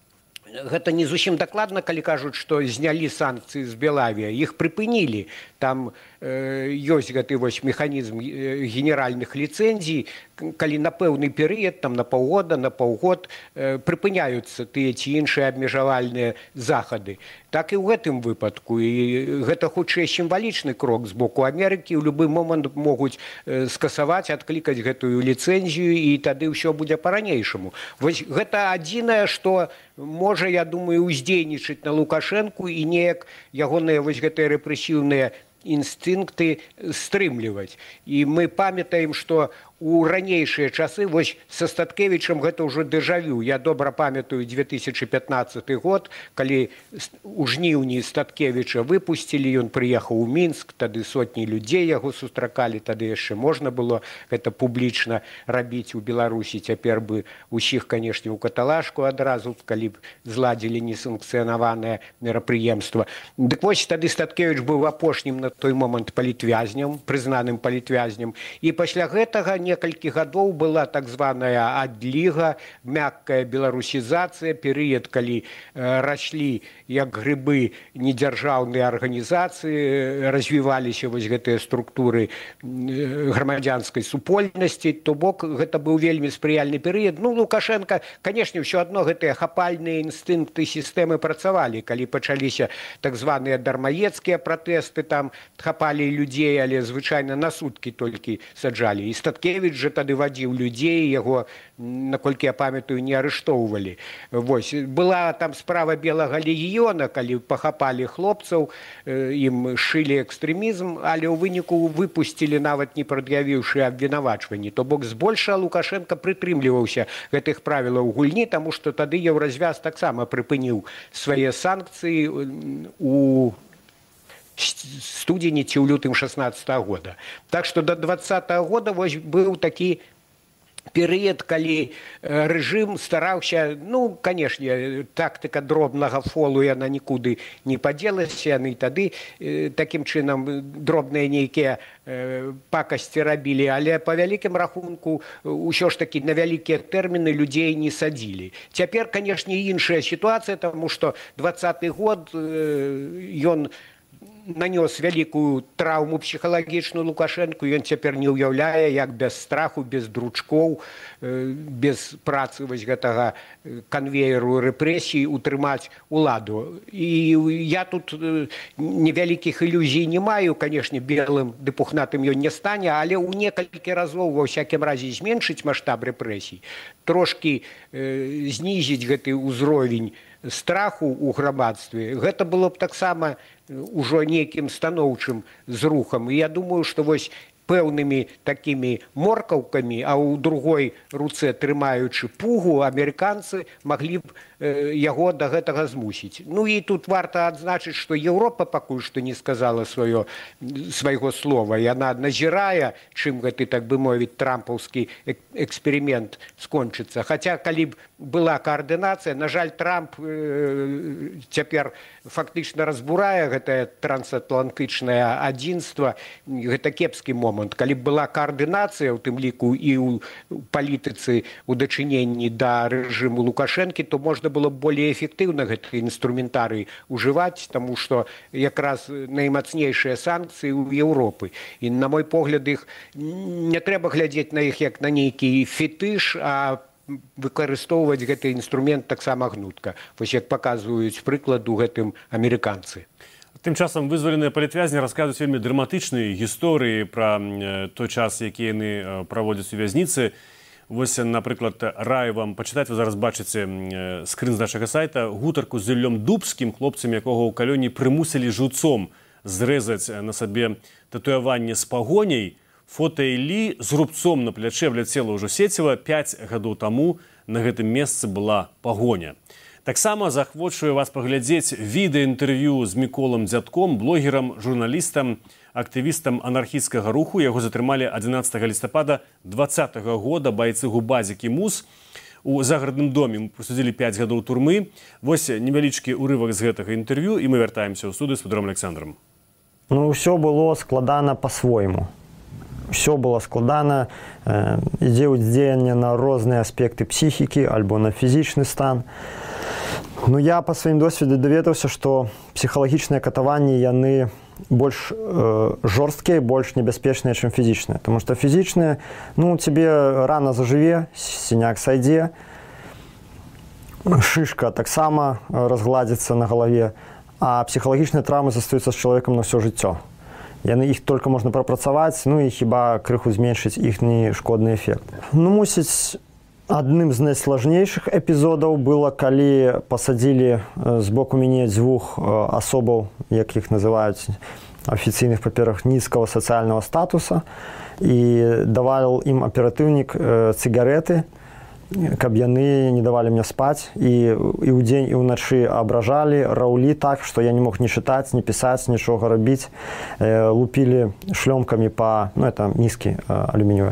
гэта не зусім дакладна, калі кажуць, што знялі санкцыі з Белавія, іх прыпынілі. Там э, ёсць гэты вось механізм генеральных ліцэнзій, калі на пэўны перыяд, там на паўгода, на паўгод э, прыпыняюцца тыя ці іншыя абмежавальныя захады. Так і ў гэтым выпадку. І гэта хутчэй сімвалічны крок з боку Амерыкі. У любы момант могуць э, скасаваць, адклікаць гэтую ліцэнзію, і тады ўсё будзе па-ранейшаму. Вось гэта адзінае, што можа, я думаю, уздзейнічаць на Лукашэнку і неяк ягоныя вось гэтыя рэпрэсіўныя інстынкты стрымліваць. І мы памятаем, што у ранейшыя часы, вось са Статкевічам гэта ўжо дэжавю. Я добра памятаю две тысячы пятнаццаты год, калі у жніўні Статкевіча выпусцілі, ён прыехаў у Мінск, тады сотні людзей яго сустракалі, тады яшчэ можна было гэта публічна рабіць у Беларусі. Цяпер бы усіх, канешне, у каталажку адразу, калі б зладзілі несанкцыянаванае мерапрыемства. Дык вось тады Статкевіч быў апошнім на той момант палітвязням, прызнаным палітвязням. І пасля гэтага некалькі гадоў была так званая адліга, мяккая беларусізацыя, перыяд, калі э, раслі як грыбы недзяржаўныя арганізацыі, развіваліся вось гэтыя структуры э, грамадзянскай супольнасці, то бок гэта быў вельмі спрыяльны перыяд. Ну, Лукашенко, канешне, ўсё адно гэтыя хапальныя інстынкты сістэмы працавалі, калі пачаліся так званыя дармаедскія пратэсты, там хапалі людзей, але звычайна на суткі толькі саджалі. І Статкевіч же тады вадзіў людзей, яго, наколькі я памятаю, не арыштоўвалі. Вось. Была там справа Белага легіёна, калі пахапалі хлопцаў, ім шылі экстрэмізм, але ў выніку выпусцілі, нават не прад'явіўшы абвінавачванні. То бок збольшага Лукашенко прытрымліваўся гэтых правілаў гульні, таму што тады Еўразвяз таксама прыпыніў свае санкцыі у студзені ці ў лютым шаснаццатага года. Так што да дваццатага года вось быў такі перыяд, калі рэжым стараўся, ну, канешне, тактыка дробнага фолу, яна нікуды не падзелася, яны тады э, такім чынам дробныя нейкія э, пакасці рабілі, але па вялікім рахунку ўсё ж такі на вялікія тэрміны людзей не садзілі. Цяпер, канешне, іншая сітуацыя, таму што дваццаты год э, ён нанёс вялікую траўму псіхалагічную Лукашэнку, ён цяпер не ўяўляе, як без страху, без дручкоў, без працы вось гэтага канвееру рэпрэсій утрымаць уладу. І я тут невялікіх ілюзій не маю, канешне, белым ды пухнатым ён не стане, але ў некалькі разоў ва ўсякім разе зменшыць маштаб рэпрэсій, трошкі э, знізіць гэты ўзровень страху ў грамадстве, гэта было б таксама ўжо нейкім станоўчым зрухам. І я думаю, што вось пэўнымі такімі моркаўкамі, а ў другой руцэ трымаючы пугу, амерыканцы маглі б э, яго да гэтага змусіць. Ну і тут варта адзначыць, што Еўропа пакуль што не сказала сваё, свайго слова. Яна назірае, чым гэты, так бы мовіць, трампаўскі эксперымент скончыцца. Хаця, калі б была каардынацыя, на жаль, Трамп э, цяпер фактычна разбурае гэтае трансатлантычнае адзінства, гэта кепскі момант. момант. Калі б была коаардынацыя, у тым ліку і ў палітыцы у дачыненні да рэжыму Лукашэнкі, то можна было б болей эфектыўна гэты інструментарый ужываць, таму што якраз наймацнейшыя санкцыі ў Еўропы. І, на мой погляд, іх не трэба глядзець на іх як на нейкі фетыш, а выкарыстоўваць гэты інструмент таксама гнутка. Вось як паказваюць прыкладу гэтым амерыканцы. Тым часам вызваленыя палітвязні расказваюць вельмі драматычныя гісторыі пра той час, які яны праводзяць у вязніцы. Вось, напрыклад, раю вам пачытаць, вы зараз бачыце скрын з нашага сайта, гутарку з Іллём Дубскім, хлопцам, якога ў калоні прымусілі жыўцом зрэзаць на сабе татуяванне з пагоняй. Фота Іллі з рубцом на плячэ вляцела ўжо сеціва. Пяць гадоў таму на гэтым месцы была пагоня. Таксама захвочваю вас паглядзець відэаінтэрв'ю з Міколам Дзядком, блогерам, журналістам, актывістам анархісцкага руху. Яго затрымалі адзінаццатага лістапада дваццатага года байцы губазікі МУС. У загарадным доме прысудзілі пяць гадоў турмы. Вось невялічкі ўрывак з гэтага інтэрв'ю, і мы вяртаемся ў студыю з Федором Александром. Ну, ўсё было складана па-свойму. Усё было складана, э, ідзе ўздзеянне на розныя аспекты псіхікі альбо на фізічны стан. Ну, я па сваім досведзе даведаўся, што псіхалагічныя катаванні яны больш э, жорсткія, больш небяспечныя, чым фізічныя. Таму што фізічныя, ну, цябе рана зажыве, сіняк сайдзе, шышка таксама разгладзіцца на галаве, а псіхалагічныя траўмы застаюцца з чалавекам на ўсё жыццё. Яны іх толькі можна прапрацаваць, ну і хіба крыху зменшыць іхні шкодны эфект. Ну, мусіць, адным з найсложнейшых эпізодаў было, калі пасадзілі з боку мяне дзвюх асобаў, як іх называюць афіцыйных паперах, нізкага сацыяльнага статуса, і даваў ім аператыўнік цыгареты, каб яны не давалі мне спаць, і, і ўдзень, і ўначы абражалі, раўлі так, што я не мог ні чытаць, ні пісаць, нічога рабіць. Э, лупілі шлёмкамі па, ну, это нізкі э, алюмініевы,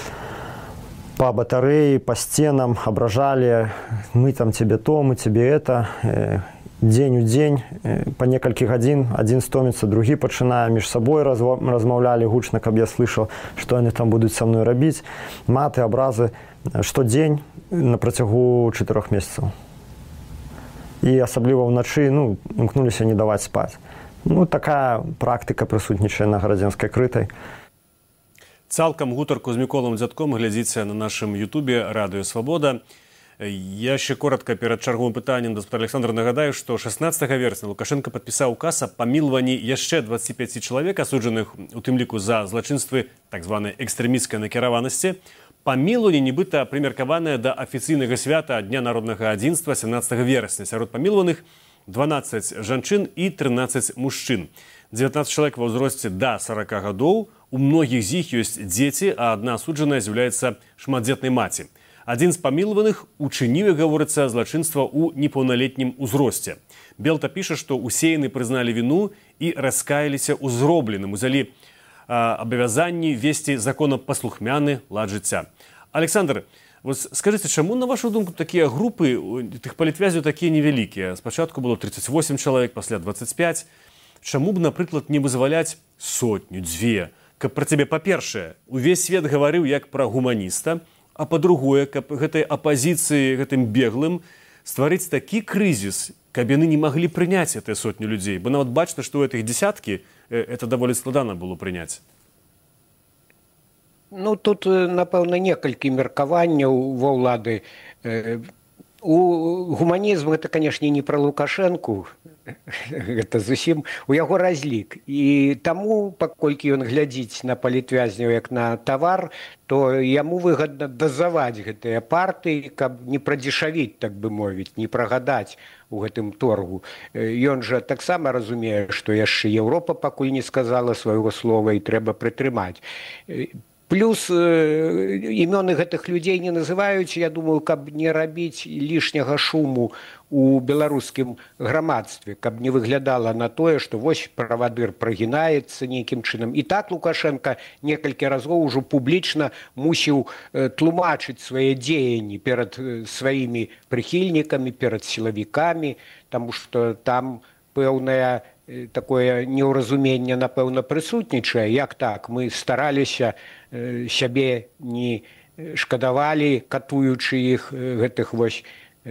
па батарэі, па сценам, абражалі, мы там цябе то, мы цябе это. Э, дзень у дзень, э, па некалькі гадзін, адзін стоміцца, другі пачынае, між сабой разва, размаўлялі гучна, каб я слышаў, што яны там будуць са мной рабіць. Маты, абразы. Штодзень на працягу чатырох месяцаў. І асабліва ўначы, ну, імкнуліся не даваць спаць. Ну, такая практыка прысутнічае на гарадзенскай крытай. Цалкам гутарку з Міколам Дзядком глядзіце на нашым ютубе Радыё Свабода. Я яшчэ коротка перад чарговым пытаннем да спытара Александра нагадаю, што шаснаццатага верасня Лукашенко падпісаў указ аб памілванні яшчэ дваццаці пяці чалавек, асуджаных у тым ліку за злачынствы так званай экстрэмісцкай накіраванасці. Памілванне нібыта прымеркаванае да афіцыйнага свята Дня народнага адзінства сямнаццатага верасня. Сярод памілваных дванаццаць жанчын і трынаццаць мужчын. дзевятнаццаць чалавек ва ўзросце да сарака гадоў. У многіх з іх ёсць дзеці, а адна асуджаная з'яўляецца шматдзетнай маці. Адзін з памілваных учыніў, гаворыцца, злачынства ў непаўналетнім узросце. Белта піша, што усе яны прызналі віну і раскаяліся ў зробленым, узялі абавязанні весці законапаслухмяны лад жыцця. Александр, вот скажыце, чаму, на вашу думку, такія групы тых палітвязняў такія невялікія? Спачатку было тридцать восемь чалавек, пасля двадцать пять. Чаму б, напрыклад, не вызваляць сотню, дзве? Каб пра цябе, па-першае, увесь свет гаварыў як пра гуманіста, а па-другое, каб гэтай апазіцыі, гэтым беглым стварыць такі крызіс, каб яны не маглі прыняць гэтыя сотню людзей. Бо нават бачна, што ў гэтых дзясяткі это даволі складана было прыняць. Ну, тут, напэўна, некалькі меркаванняў ва ўлады. У гуманізм гэта, канешне, не пра Лукашэнку, гэта зусім у яго разлік. І таму, паколькі ён глядзіць на палітвязняў як на тавар, то яму выгадна дазаваць гэтыя партыі, каб не прадзешавіць, так бы мовіць, не прагадаць у гэтым торгу. Ён жа таксама разумее, што яшчэ Еўропа пакуль не сказала свайго слова і трэба прытрымаць. Плюс імёны гэтых людзей не называюць, я думаю, каб не рабіць лішняга шуму у беларускім грамадстве, каб не выглядала на тое, што вось правадыр прагінаецца нейкім чынам. І так Лукашенко некалькі разоў ужо публічна мусіў тлумачыць свае дзеянні перад сваімі прыхільнікамі, перад сілавікамі, таму што там пэўная такое неўразуменне, напэўна, прысутнічае. Як так? Мы стараліся, сябе не шкадавалі, катуючы іх гэтых вось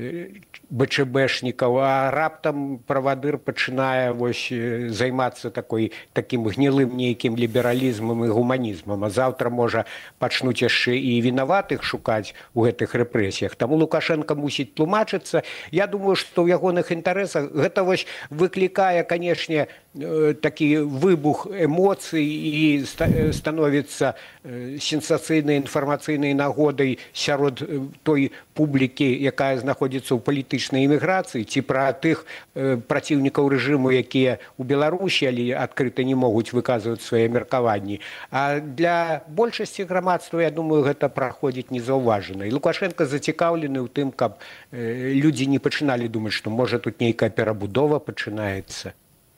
БЧБшнікаў, а раптам правадыр пачынае вось займацца такой, такім гнілым нейкім лібералізмам і гуманізмам, а заўтра можа пачнуць яшчэ і вінаватых шукаць у гэтых рэпрэсіях. Таму Лукашенко мусіць тлумачыцца. Я думаю, што ў ягоных інтарэсах гэта вось выклікае, канешне, такі выбух эмоцый і становіцца сенсацыйнай інфармацыйнай нагодай сярод той публікі, якая знаходзіцца ў палітычнай эміграцыі, ці пра тых праціўнікаў рэжыму, якія ў Беларусі, але адкрыта не могуць выказваць свае меркаванні. А для большасці грамадства, я думаю, гэта праходзіць незаўважана. І Лукашенко зацікаўлены ў тым, каб людзі не пачыналі думаць, што можа тут нейкая перабудова пачынаецца.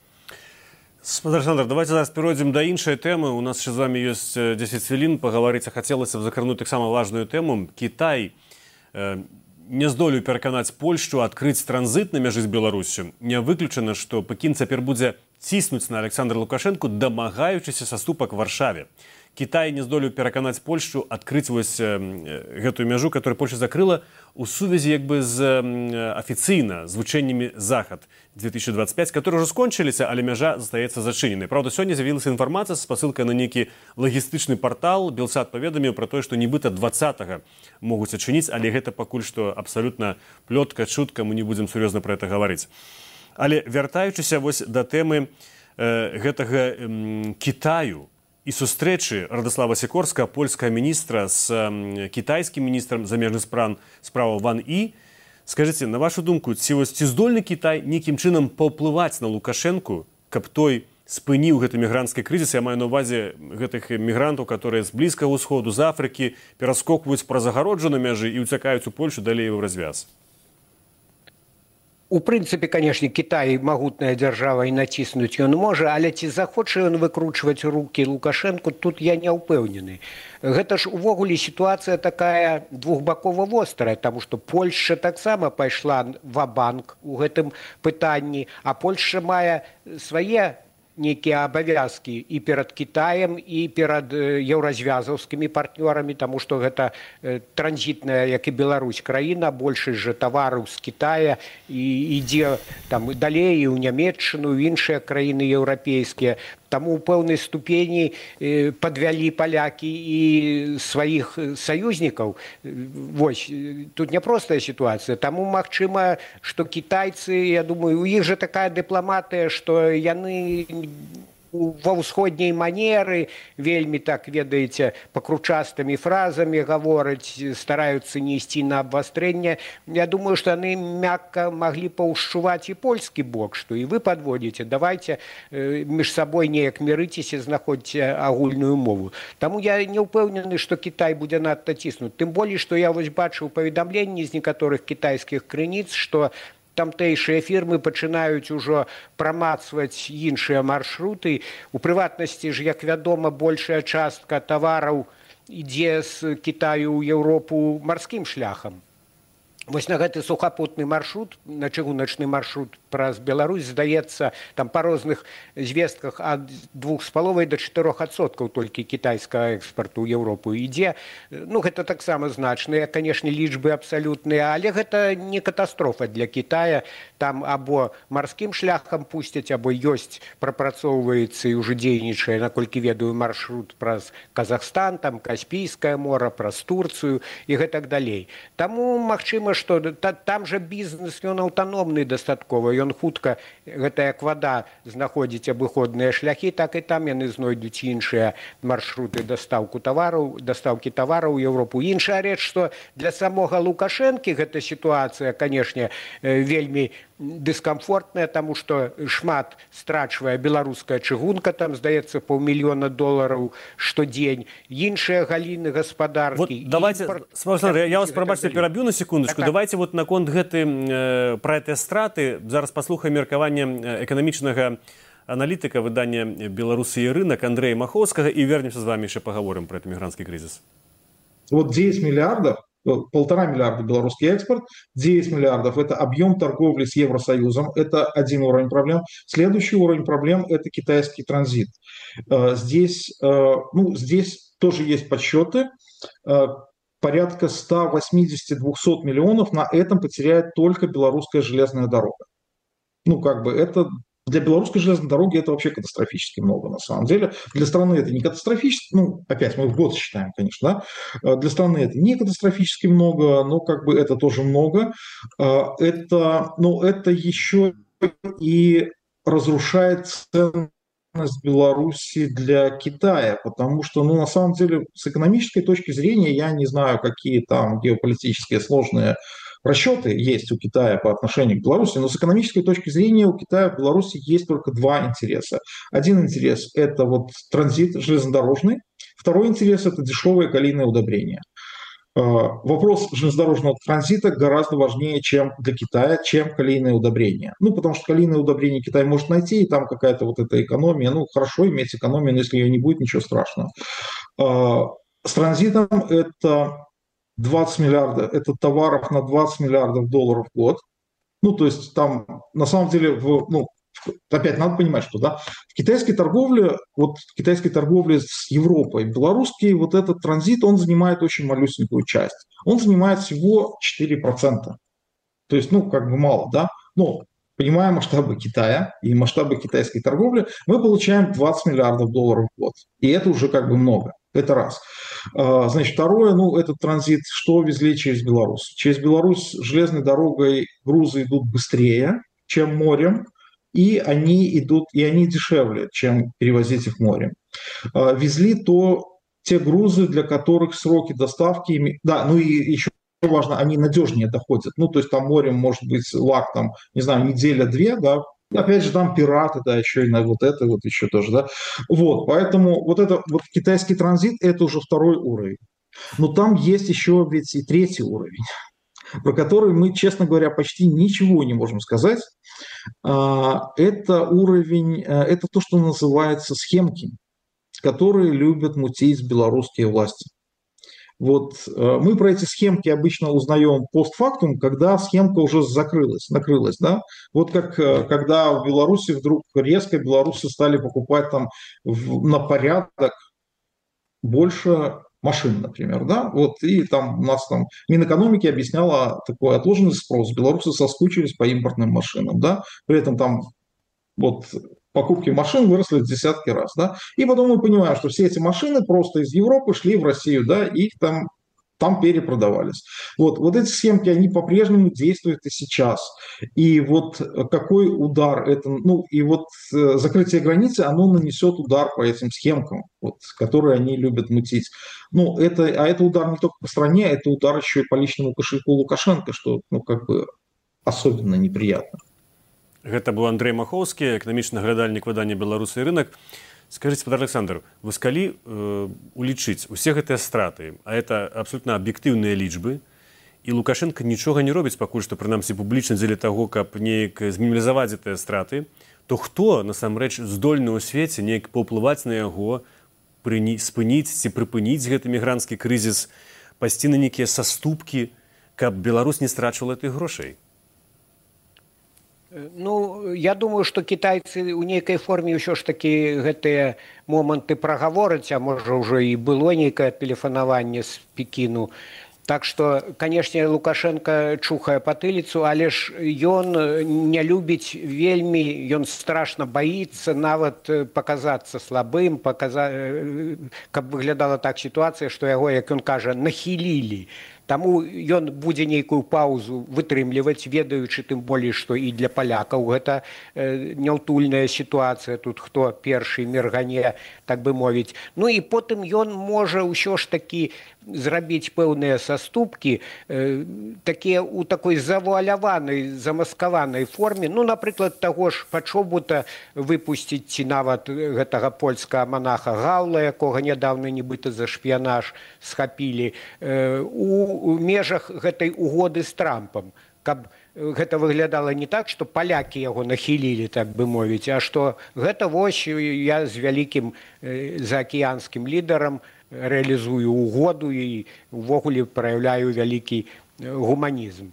Спадар Александр, давайте зараз перейдем до іншай тэмы. У нас ще з вами есть десять хвілін паговорить. Хотелось бы закрануть таксама важную тему. Китай э, не здолеў пераканаць Польшу адкрыць транзит на мяжы з Беларусю. Не выключана, што Пекін цяпер будзе ціснуць на Александра Лукашенку, дамагаючыся саступак в Варшаве. Китай не здолеў пераканаць Польшу адкрыць вось э, гэтую мяжу, которую Польша закрыла у сувязі як бы з э, афіцыйна з вучэннямі Захад две тысячи двадцать пять, которые уже скончыліся, але мяжа застаецца зачыненай. Правда, сёння з'явілася інфармацыя з спасылкай на нейкі лагістычны партал. Белсат паведаміў пра тое, што нібыта двадцатага могуць адчыніць, але гэта пакуль што абсалютна плётка, чутка, мы не будзем сур'ёзна пра гэта гаварыць. Але вяртаючыся вось да тэмы э, гэтага э, Китаю і сустрэчы Радослава Сікорска, польскага міністра з э, кітайскім міністрам замежных справаў Ван І. Скажите, на вашу думку, ці, ось, ці здольны Кітай нейкім чынам паўплываць на Лукашенку, каб той спыніў гэты мігранцкі крызіс? Я маю на ўвазе гэтых мігрантаў, которые з Блізкага ўсходу, з Афрыкі пераскокваюць праз агароджу на мяжы і ўцякаюць у Польшу далей ў развяз. У прынцыпе, канешне, Кітай магутная дзяржава і націснуць ён можа, але ці захоча ён выкручваць рукі Лукашэнку, тут я не ўпэўнены. Гэта ж увогуле сітуацыя такая двухбакова вострая, таму што Польшча таксама пайшла ва-банк у гэтым пытанні, а Польшча мае свае нейкія абавязкі і перад Кітаем, і перад еўразвязаўскімі партнёрамі, таму што гэта транзітная, як і Беларусь, краіна, большасць жа тавараў з Кітая і ідзе там далей і ў Нямецчыну, і іншыя краіны еўрапейскія. Таму ў пэўнай ступені падвялі палякі і сваіх саюзнікаў. Вось, тут няпростая сітуацыя. Таму магчыма, што кітайцы, я думаю, у іх жа такая дыпламатыя, што яны ва ўсходняй манеры вельмі, так ведаеце, пакручастымі фразамі гавораць, стараюцца не ісці на абвастрэнне. Я думаю, што яны мякка маглі паўшчуваць і польскі бок, што і вы падводзіце, давайце між сабой неяк мірыцеся, знаходзьце агульную мову. Таму я не ўпэўнены, што Кітай будзе надта ціснуць. Тым болей, што я вось бачыў паведамленні з некаторых кітайскіх крыніц, што тамтэйшыя фірмы пачынаюць ужо прамацваць іншыя маршруты. У прыватнасці ж, як вядома, большая частка тавараў ідзе з Кітаю ў Еўропу марскім шляхам. Вось на гэты сухапутны маршрут, на чыгуначны маршрут праз Беларусь, здаецца, там па розных звестках ад двух з паловай да чатырох адсоткаў толькі кітайскага экспарту ў Еўропу ідзе. Ну, гэта таксама значныя, канешне, лічбы абсалютныя, але гэта не катастрофа для Кітая. Там або марскім шляхам пусцяць, або ёсць, прапрацоўваецца і ўжо дзейнічае, наколькі ведаю, маршрут праз Казахстан, там Каспійскае мора, праз Турцыю і гэтак далей. Таму, магчыма, што там жа бізнес, ён аўтаномны дастаткова, ён хутка, гэта як вада, знаходзіць абыходныя шляхі, так і там яны знойдуць іншыя маршруты дастаўку тавараў, дастаўкі тавараў у Еўропу. Іншая рэч, што для самога Лукашэнкі гэта сітуацыя, канешне, вельмі дыскамфортная, таму што шмат страчвае беларуская чыгунка, там, здаецца, паўмільёна долараў штодзень, іншыя галіны гаспадаркі. Вот давайте, Александр, я вас, прабачце, пераб'ю на секундочку. Так, давайте вот наконт гэты, э, пра гэтыя страты зараз паслухаем меркаванне эканамічнага аналітыка выдання «Беларусы і рынок» Андрэя Махоўскага і вернемся з вами яшчэ паговорым пра этот мігранцкі крызіс. Вот девять миллиардов полтора миллиарда белорусский экспорт, девять миллиардов – это объем торговли с Евросоюзом, это один уровень проблем. Следующий уровень проблем – это китайский транзит. Здесь, ну, здесь тоже есть подсчеты. Порядка ста восьмидесяти — двухсот миллионов на этом потеряет только белорусская железная дорога. Ну, как бы это для белорусской железной дороги это вообще катастрофически много, на самом деле. Для страны это не катастрофически, ну, опять мы в год считаем, конечно, да. Для страны это не катастрофически много, но как бы это тоже много. Это, ну, это еще и разрушает цену Беларуси для Китая, потому что, ну, на самом деле, с экономической точки зрения, я не знаю, какие там геополитические сложные расчеты есть у Китая по отношению к Беларуси, но с экономической точки зрения у Китая в Беларуси есть только два интереса. Один интерес – это вот транзит железнодорожный, второй интерес – это дешевое калийное удобрение. Вопрос железнодорожного транзита гораздо важнее, чем для Китая, чем калийное удобрение. Ну, потому что калийное удобрение Китай может найти, и там какая-то вот эта экономия. Ну, хорошо иметь экономию, но если ее не будет, ничего страшного. С транзитом это двадцать миллиардов, это товаров на двадцать миллиардов долларов в год. Ну, то есть там, на самом деле, в, ну, опять надо понимать, что да, в китайской торговле, вот в китайской торговле с Европой, белорусский вот этот транзит, он занимает очень малюсенькую часть. Он занимает всего четыре процента. То есть, ну, как бы мало, да. Но, понимая масштабы Китая и масштабы китайской торговли, мы получаем двадцать миллиардов долларов в год. И это уже как бы много. Это раз. Значит, второе, ну, этот транзит, что везли через Беларусь? Через Беларусь железной дорогой грузы идут быстрее, чем морем. И они идут, и они дешевле, чем перевозить их морем. Везли то те грузы, для которых сроки доставки, да, ну и еще важно, они надежнее доходят. Ну, то есть там морем может быть лаг, там, не знаю, неделя-две, да. Опять же, там пираты, да, еще и на вот это вот еще тоже, да. Вот, поэтому вот это вот китайский транзит, это уже второй уровень. Но там есть еще ведь и третий уровень, про который мы, честно говоря, почти ничего не можем сказать. Это уровень, это то, что называется схемки, которые любят мутить белорусские власти. Вот мы про эти схемки обычно узнаем постфактум, когда схемка уже закрылась, накрылась, да. Вот как когда в Беларуси вдруг резко белорусы стали покупать там в, на порядок больше машин, например, да, вот, и там у нас там Минэкономики объясняла такой отложенный спрос, белорусы соскучились по импортным машинам, да, при этом там вот покупки машин выросли в десятки раз, да, и потом мы понимаем, что все эти машины просто из Европы шли в Россию, да, и их там там перепродавались. Вот, вот эти схемки, они по-прежнему действуют и сейчас. И вот какой удар это, ну, и вот закрытие границы, оно нанесет удар по этим схемкам, вот, которые они любят мутить. Ну, это, а это удар не только по стране, это удар еще и по личному кошельку Лукашенко, что, ну, как бы особенно неприятно. Это был Андрей Махоўскі, эканамічны глядальнік выдання «Беларусы и рынок». Скажите, Петр Александр, вы скалі э, улічыць усе гэтыя страты, а это абсолютно аб'ектыўныя лічбы, і Лукашенко нічога не робіць пакуль што, прынамсі, публічна дзеля таго, каб неяк зміналізаваць гэтыя страты, то хто насамрэч здольны ў свеце неяк паўплываць на яго, спыніць ці прыпыніць гэты мігранцкі крызіс, пайсці на нейкія саступкі, каб Беларусь не страчвала гэтых грошай? Ну, я думаю, што кітайцы ў нейкай форме ўсё ж такі гэтыя моманты прагавораць, а можа ўжо і было нейкае тэлефанаванне з Пекіну. Так што, канешне, Лукашенко чухае патыліцу, але ж ён не любіць вельмі, ён страшна баіцца нават паказацца слабым, паказа... каб выглядала так сітуацыя, што яго, як ён кажа, нахілілі. Таму ён будзе нейкую паузу вытрымліваць, ведаючы тым болей, што і для палякаў гэта няўтульная сітуацыя, тут хто першы міргане, так бы мовіць. Ну і потым ён можа ўсё ж такі зрабіць пэўныя саступкі, э, такія ў такой завуаляванай, замаскаванай форме, ну, напрыклад, таго ж пачобута выпусціць ці нават гэтага польскага манаха Гаўла, якога нядаўна нібыта за шпіянаж схапілі, э, у у межах гэтай угоды з Трампам, каб гэта выглядала не так, што палякі яго нахілілі, так бы мовіць, а што гэта вось я з вялікім заакіянскім лідарам рэалізую угоду і увогуле праяўляю вялікі гуманізм.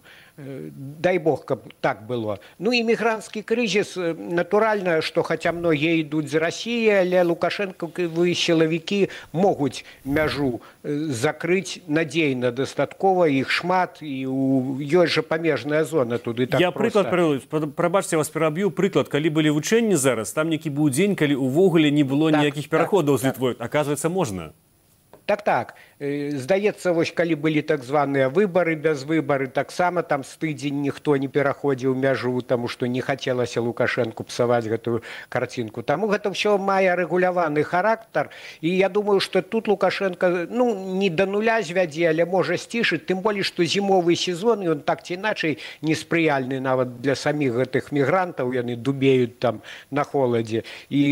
Дай бог, каб так было. Ну, імігранцкі крызіс, натуральна, што хаця многія ідуць з Расіі, але лукашэнкавыя сілавікі могуць мяжу закрыць надзейна дастаткова, іх шмат, і ёсць жа памежная зона туды так Я проста. прыклад, прабачце, вас пераб'ю, прыклад, калі былі вучэнні зараз, там нейкі быў дзень, калі ўвогуле не было так, ніякіх пераходаў так, з Літвой. Так. Аказваецца, можна. Так-так. Здаецца, вось калі былі так званыя выбары без выбары, таксама там з тыдзень ніхто не пераходзіў мяжу, таму што не хацелася Лукашэнку псаваць гэтую карцінку. Таму гэта ўсё мае рэгуляваны характар. І я думаю, што тут Лукашенко ну, не да нуля звядзе, але можа сцішыць, тым болей, што зімовы сезон, ён так ці іначай неспрыяльны нават для саміх гэтых мігрантаў, яны дубеюць там на холадзе.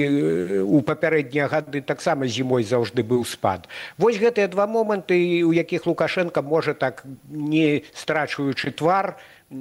І у папярэднія гады таксама зімой заўжды быў спад. Вось гэтыя два моманты, у якіх Лукашенко можа так, не страчваючы твар,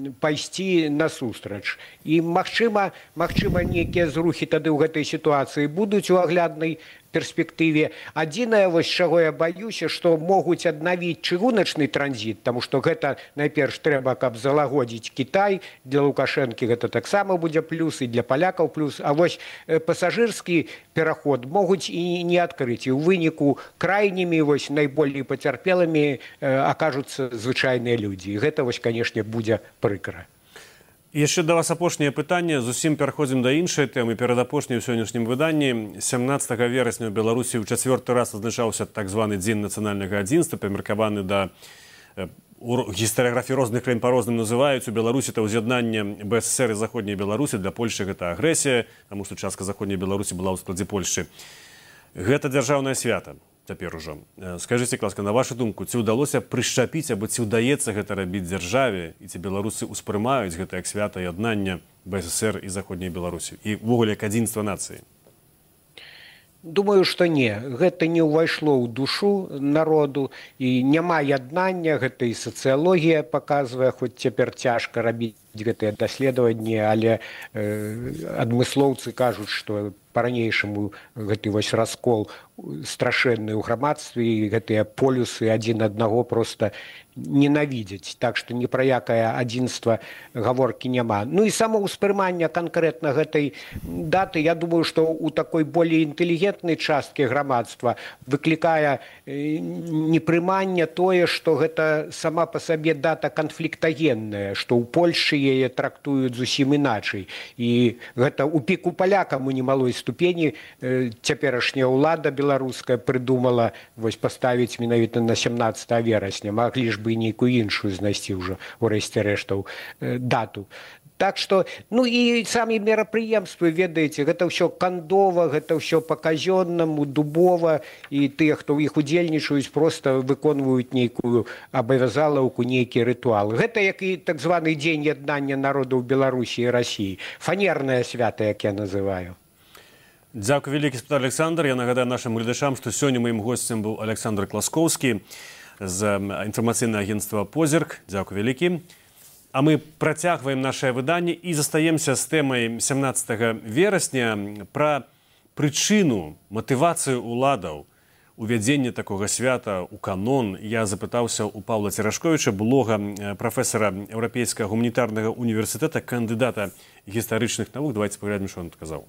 пайсці насустрач. І, магчыма, магчыма, нейкія зрухі тады ў гэтай сітуацыі будуць у агляднай перспектыве. Адзінае, вось чаго я баюся, што могуць аднавіць чыгуначны транзіт, таму што гэта найперш трэба, каб залагодзіць Кітай. Для Лукашэнкі гэта таксама будзе плюс, і для палякаў плюс. А вось пасажырскі пераход могуць і не адкрыць. І ў выніку крайнімі, вось найболей пацярпелымі акажуцца звычайныя людзі. І гэта, вось, канешне, будзе прыкра. Яшчэ да вас апошняе пытанне. Зусім пераходзім да іншай тэмы. Перадапошняй у сённяшнім выданні. сямнаццатага верасня ў Беларусі ў чацвёрты раз адзначаўся так званы дзень нацыянальнага адзінства, прымеркаваны да гістарыяграфіі розных краін па-рознаму называюць. У Беларусі это ўз'яднанне БССР і заходняй Беларусі. Для Польшчы гэта агрэсія, таму што частка заходняй Беларусі была ў складзе Польшчы. Гэта дзяржаўнае свята. Цяпер ужо. Скажыце, ласка, на вашу думку, ці ўдалося прышчапіць, або ці ўдаецца гэта рабіць дзяржаве, і ці беларусы ўспрымаюць гэта як свята яднання БССР і заходняй Беларусі, і ўвогуле як адзінства нацыі? Думаю, што не. Гэта не ўвайшло ў душу народу, і няма яднання, гэта і сацыялогія паказвае, хоць цяпер цяжка рабіць гэтыя даследаванні, але э, адмыслоўцы кажуць, што па-ранейшаму гэты вось раскол страшэнны ў грамадстве, і гэтыя полюсы адзін аднаго проста ненавідзяць. Так што ні пра якае адзінства гаворкі няма. Ну і самаўспрыманне канкрэтна гэтай даты, я думаю, што ў такой болей інтэлігентнай часткі грамадства выклікае непрыманне тое, што гэта сама па сабе дата канфліктагенная, што ў Польшчы яе трактуюць зусім іначай. І гэта ў піку палякам у немалой ступені цяперашняя ўлада беларуская прыдумала вось паставіць менавіта на сямнаццатае верасня. Маглі ж бы нейкую іншую знайсці ўжо ў рэшце рэштаў дату. Так што, ну і самі мерапрыемствы, ведаеце, гэта ўсё кандова, гэта ўсё па-казённаму, дубова, і тыя, хто ў іх удзельнічаюць, проста выконваюць нейкую абавязалаўку, нейкі рытуал. Гэта як і так званы дзень яднання народаў Беларусі і Расіі. Фанернае свята, як я называю. Дзякуй вялікі, спадар Александр. Я нагадаю нашим глядачам, што сёння маім госцем быў Александр Класкоўскі з інфармацыйнага агенцтва «Позірк». Дзякуй вялікі. А мы працягваем нашае выданне і застаемся з тэмай сямнаццатага верасня пра прычыну, матывацыю ўладаў увядзення такога свята ў канон. Я запытаўся у Паўла Церашковіча, блога прафесара Еўрапейскага гуманітарнага універсітэта, кандыдата гістарычных навук. Давайте паглядзім, што ён адказаў.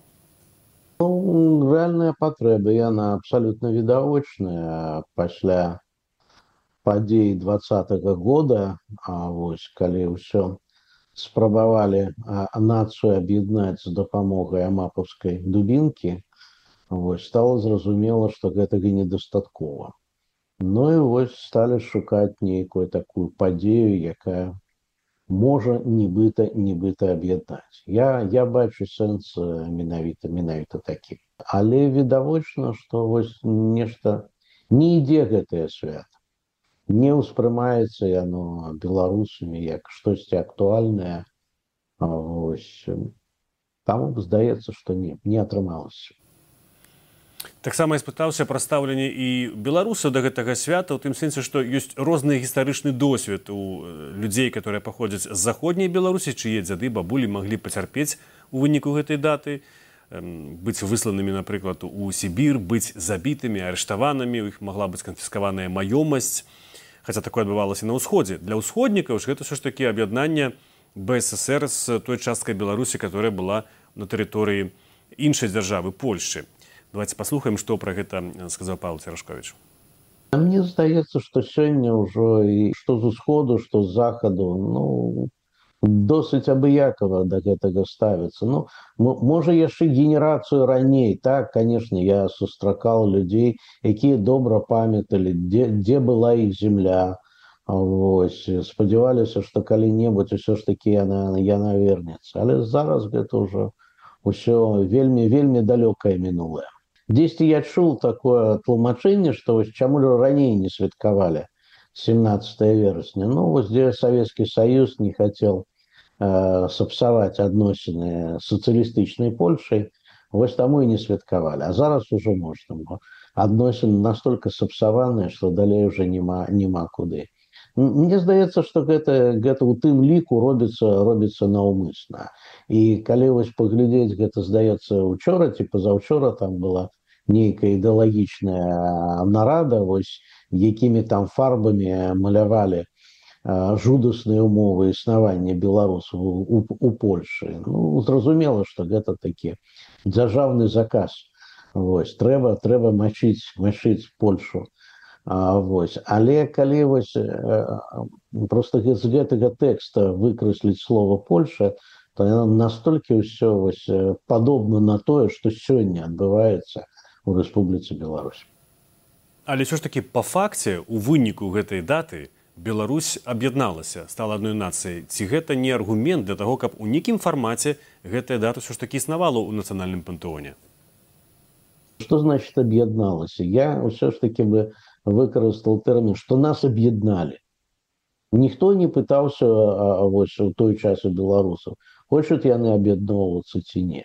Ну, рэальная патрэба, яна абсалютна відавочная пасля падзей двадцатага года, а вось калі ўсё спрабавалі нацыю аб'яднаць з дапамогай амапаўскай дубінкі, вось стала зразумела, што гэтага недастаткова. Ну і вось сталі шукаць нейкую такую падзею, якая можа нібыта нібыта аб'яднаць. Я, я бачу сэнс менавіта менавіта такі. Але відавочна, што вось нешта не ідзе гэтае свята. Не ўспрымаецца яно беларусамі як штосьці актуальнае. Вось. Таму здаецца, што не, не атрымалася. Таксама я спытаўся пра стаўленне і беларусаў да гэтага свята, у тым сэнсе, што ёсць розны гістарычны досвед у людзей, которые паходзяць з заходняй Беларусі, чые дзяды, бабулі маглі пацярпець у выніку гэтай даты, быць высланымі, напрыклад, у Сібір, быць забітымі, арыштаванымі, у іх магла быць канфіскаваная маёмасць, хаця такое адбывалася на ўсходзе. Для ўсходнікаў ж гэта ўсё ж такі аб'яднанне БССР з той часткай Беларусі, которая была на тэрыторыі іншай дзяржавы, Польшчы. Давайте послухаем, что про это сказал Павел Церашкович. Мне здаецца, што сёння ўжо і што з усходу, што з захаду, ну, досыць абыякава да гэтага ставіцца. Ну, можа, яшчэ генерацыю раней, так, канешне, я сустракаў людзей, якія добра памяталі, дзе, дзе была іх земля, вось, спадзяваліся, што калі-небудзь усё ж такі яна, яна вернецца. Але зараз гэта ўжо ўсё вельмі, вельмі далёкае мінулае. Дзесьці я чуў такое тлумачэнне, што вось чаму раней не святкавалі семнадцатое верасня. Ну, вось дзе Савецкі Саюз не хацеў э, сапсаваць адносіны з сацыялістычнай Польшай, вось таму і не святкавалі. А зараз ужо можна. Адносіны настолькі сапсаваныя, што далей уже нема, нема куды. Мне здаецца, што гэта, гэта ў тым ліку робіцца, робіцца наўмысна. І калі вось паглядзець, гэта, здаецца, учора ці пазаўчора там была нейкая ідэалагічная нарада, вось, якімі там фарбамі малявалі а, жудасныя умовы існавання беларусаў у, у Польшы. Ну, зразумела, што гэта такі дзяржаўны заказ. Вось, трэба, трэба мачыць, мачыць Польшу. А, вось. Але калі вось, а, просто з гэтага тэкста выкрэсліць слова Польша, то яно настолькі ўсё вось, падобна на тое, што сёння адбываецца у Рэспубліцы Беларусь. Але ўсё ж такі па факце у выніку гэтай даты Беларусь аб'ядналася, стала адной нацыяй. Ці гэта не аргумент для таго, каб у нейкім фармаце гэтая дата ўсё ж такі існавала ў нацыянальным пантэоне? Што значыць аб'ядналася? Я ўсё ж такі бы выкарыстаў тэрмін, што нас аб'ядналі. Ніхто не пытаўся а, вось, у той час у беларусаў, хочуць яны аб'ядноўвацца ці не.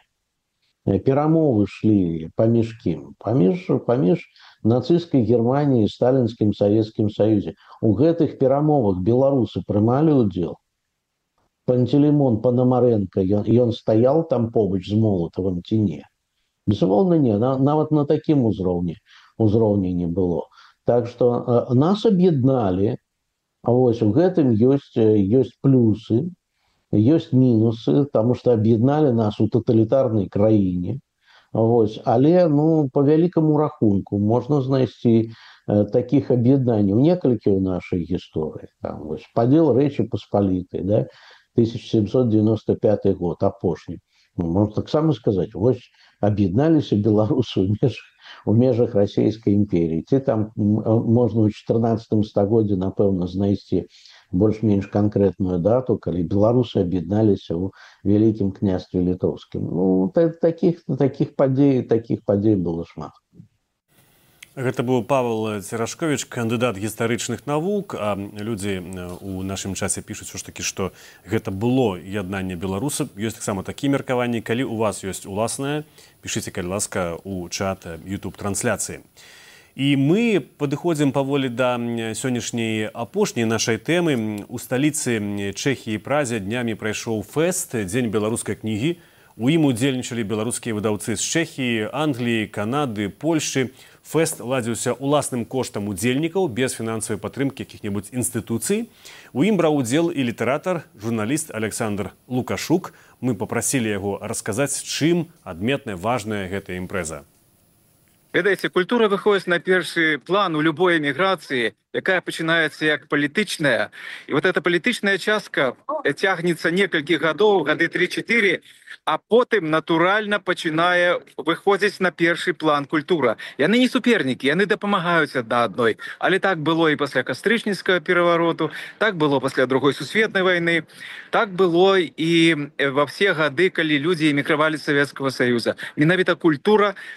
Перамовы шлі паміж кім? Паміж, паміж нацысцкай Германіяй і сталінскім Савецкім Саюзе. У гэтых перамовах беларусы прымалі ўдзел. Пантелеймон Панамарэнка, ён, ён стаяў там побач з Молатавым ці не? Безумоўна, не. На, нават на такім узроўні, узроўні не было. Так што нас аб'ядналі, а вось у гэтым ёсць, ёсць плюсы, ёсць мінусы, таму што аб'ядналі нас у таталітарнай краіне. Вось. Але, ну, по вялікаму рахунку можна знайсці э, такіх аб'яднанняў некалькі ў нашай гісторыі. Там, вось, падзел Рэчы Паспалітай, да? тысяча семьсот девяносто пятый год, апошні. Ну, можна таксама сказаць, вось аб'ядналіся беларусы ў межах, у межах Расійскай імперіі. Ці там можна ў чатырнаццатым стагоддзі, напэўна, знайсці больш-менш канкрэтную дату, калі беларусы аб'ядналіся ў Вялікім княстве Літоўскім. Ну, такіх, такіх падзей, такіх падзей было шмат. Гэта быў Павел Церашкович, кандыдат гістарычных навук, а людзі у нашым часе пішуць ўсё ж такі, што гэта было яднанне беларусаў. Ёсць таксама такія меркаванні. Калі у вас ёсць уласнае, пішыце, калі ласка, у чат YouTube-трансляцыі. І мы падыходзім паволі да сённяшняй апошняй нашай тэмы. У сталіцы Чэхіі Празе днямі прайшоў фэст, дзень беларускай кнігі. У ім удзельнічалі беларускія выдаўцы з Чэхіі, Англіі, Канады, Польшчы. Фэст ладзіўся уласным коштам удзельнікаў, без фінансавай падтрымкі якіх-небудзь інстытуцый. У ім браў удзел і літаратар, журналіст Александр Лукашук. Мы папрасілі яго расказаць, чым адметная, важная гэтая імпрэза. Ведаеце, культура выходзіць на першы план у любой эміграцыі, якая пачынаецца як палітычная. І вот эта палітычная частка цягнецца некалькі гадоў, гады тры-чатыры, а потым натуральна пачынае выходзіць на першы план культура. Яны не супернікі, яны дапамагаюць адна адной. Але так было і пасля кастрычніцкага перавароту, так было пасля другой сусветнай вайны, так было і ва ўсе гады, калі людзі эмігравалі з Савецкага Саюза. Менавіта культура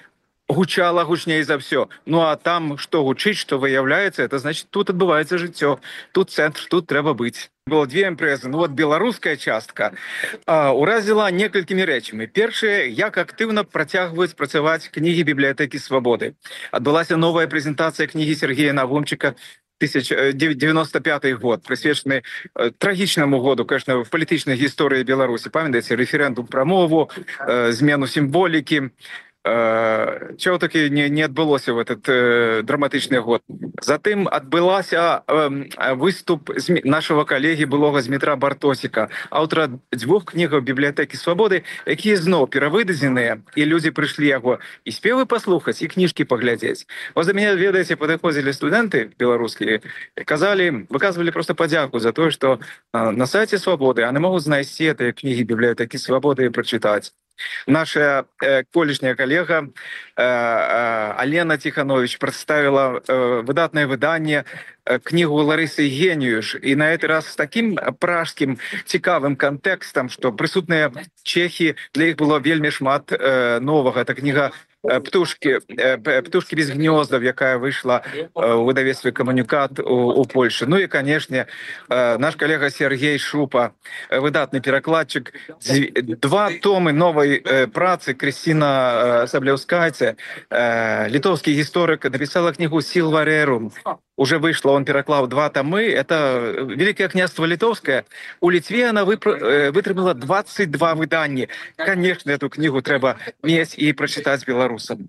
гучала гучней за все. Ну а там что гучыць, что выяўляецца, это значит, тут адбываецца жыццё, тут центр, тут трэба быць. Было две імпрэзы. Ну вот беларуская частка а, уразіла некалькімі рэчамі. Першае, як актыўна працягваюць працаваць кнігі бібліятэкі свабоды. Адбылася новая прэзентацыя кнігі Сергея Навумчыка девяносто пятый год, присвеченный э, трагичному году, конечно, в палітычнай гісторыі Беларусі. Памятаеце, референдум пра мову, э, змену сімволікі. Э, чего таки не, не адбылося в этот э, драматычны год. Затым адбылася э, выступ нашего коллеги былога Змітра Бартосіка, аўтара дзвюх кнігаў бібліятэкі свабоды, якія зноў перавыдадзеныя, і людзі прыйшлі яго і спевы паслухаць, і кніжкі паглядзець. Воз да мяне, ведаеце, падыходзілі студэнты беларускія, казалі, выказвалі просто падзяку за тое, што э, на сайце свабоды яны могуць знайсці гэтыя кнігі бібліятэкі свабоды і прачытаць. Наша э, колішняя коллега э, э, Алена Тиханович представила э, выдатное выдание э, книгу Ларисы Гениюш, и на этот раз с таким пражским цікавым контекстом, что присутные чехи, для их было вельмі шмат э, нового. Это книга «Птушки, «Птушки без гнездов», якая вышла в выдавецтве «Коммуникат» у, у Польши. Ну и, конечно, наш коллега Сергей Шупа, выдатный перекладчик. Два томы новой працы Кристина Сабляўскайце, литовский историк, написала книгу «Силва Рерум». Уже вышло, он переклал два томы. Это Великое княжество Литовское. У Литве она вытрымала двадцать два выдания. Конечно, эту книгу треба мець и прочитать белорусам.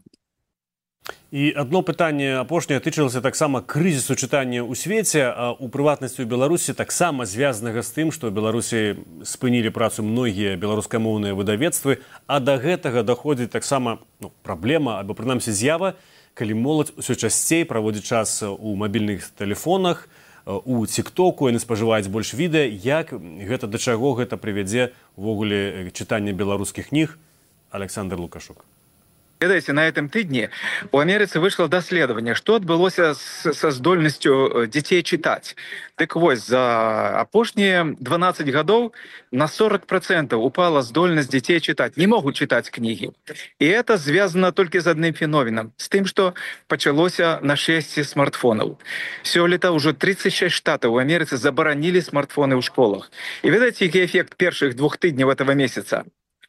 І одно пытанне апошняе тычылася таксама крызісу чытання ў свеце, а у прыватнасці ў Беларусі таксама звязанага з тым, што ў Беларусі спынілі працу многія беларускамоўныя выдавецтвы, а да гэтага даходзіць таксама ну, праблема або прынамсі з'ява, калі моладзь усё часцей праводзіць час у мабільных тэлефонах, у тиктоку, яны спажываюць больш відэа, як гэта да чаго гэта прывядзе увогуле чытання беларускіх кніг. Александр Лукашук. Ведаеце, на этом тыдні у Америцы вышло даследаванне, што адбылося са здольнасцю дзяцей чытаць. Дык вось, за апошнія дванаццаць гадоў на сорок процентов упала здольнасць дзяцей чытаць. Не могуць чытаць кнігі. І это звязана толькі з адным феноменам, з тым, што пачалося нашэсце смартфонаў. Сёлета ўжо тридцать шесть штатаў у Амерыцы забаранілі смартфоны ў школах. І ведаеце, які эфект першых двух тыдняў этого месяца?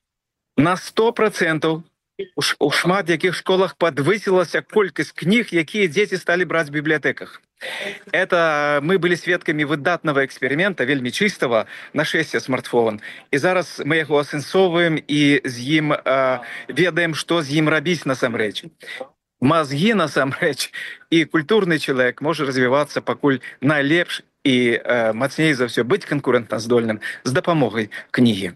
На сто процентов у шмат якіх школах подвысілася колькасць кніг, якія дзеці сталі браць в бібліятэках. Это мы были сведкамі выдатнага эксперимента, вельмі чыстага нашэсця смартфон. І зараз мы яго асэнсоўваем і з ім э, ведаем, што з ім рабіць насамрэч. Мазгі насамрэч і культурны чалавек можа развівацца пакуль найлепш і э, мацней за ўсё быць канкурэнтназдольным з дапамогай кнігі.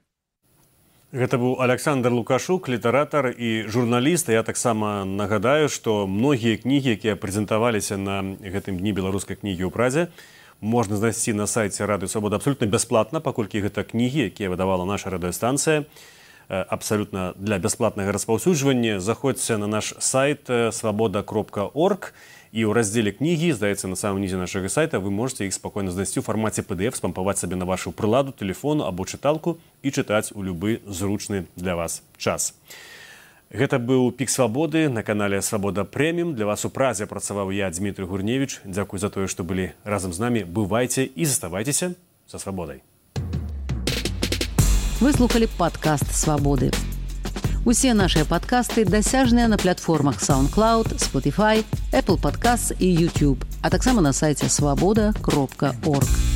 Гэта быў Александр Лукашук, літаратар і журналіст. Я таксама нагадаю, што многія кнігі, якія прэзентаваліся на гэтым дні беларускай кнігі ў Прадзе, можна знайсці на сайце Радыё Свабода абсолютна бясплатна, паколькі гэта кнігі, якія выдавала наша радыёстанцыя, абсолютно для бясплатнага распаўсюджвання. Заходзьце на наш сайт свабода кропка орг, і ў раздзеле кнігі, здаецца, на самым нізе нашага сайта, вы можете іх спакойна знайсці ў фармаце пэ дэ эф, спампаваць сабе на вашу прыладу, тэлефону або чыталку і чытаць у любы зручны для вас час. Гэта быў Пік Свабоды на канале Свабода Прэміум. Для вас у Прадзе працаваў я, Дмітрый Гурневіч. Дзякуй за тое, што былі разам з намі. Бывайце і заставайцеся са свабодай. Вы слухали падкаст «Свабоды». Усе нашыя падкасты дасяжныя на платформах SoundCloud, Spotify, Apple Podcasts і YouTube, а таксама на сайце свабода кропка орг.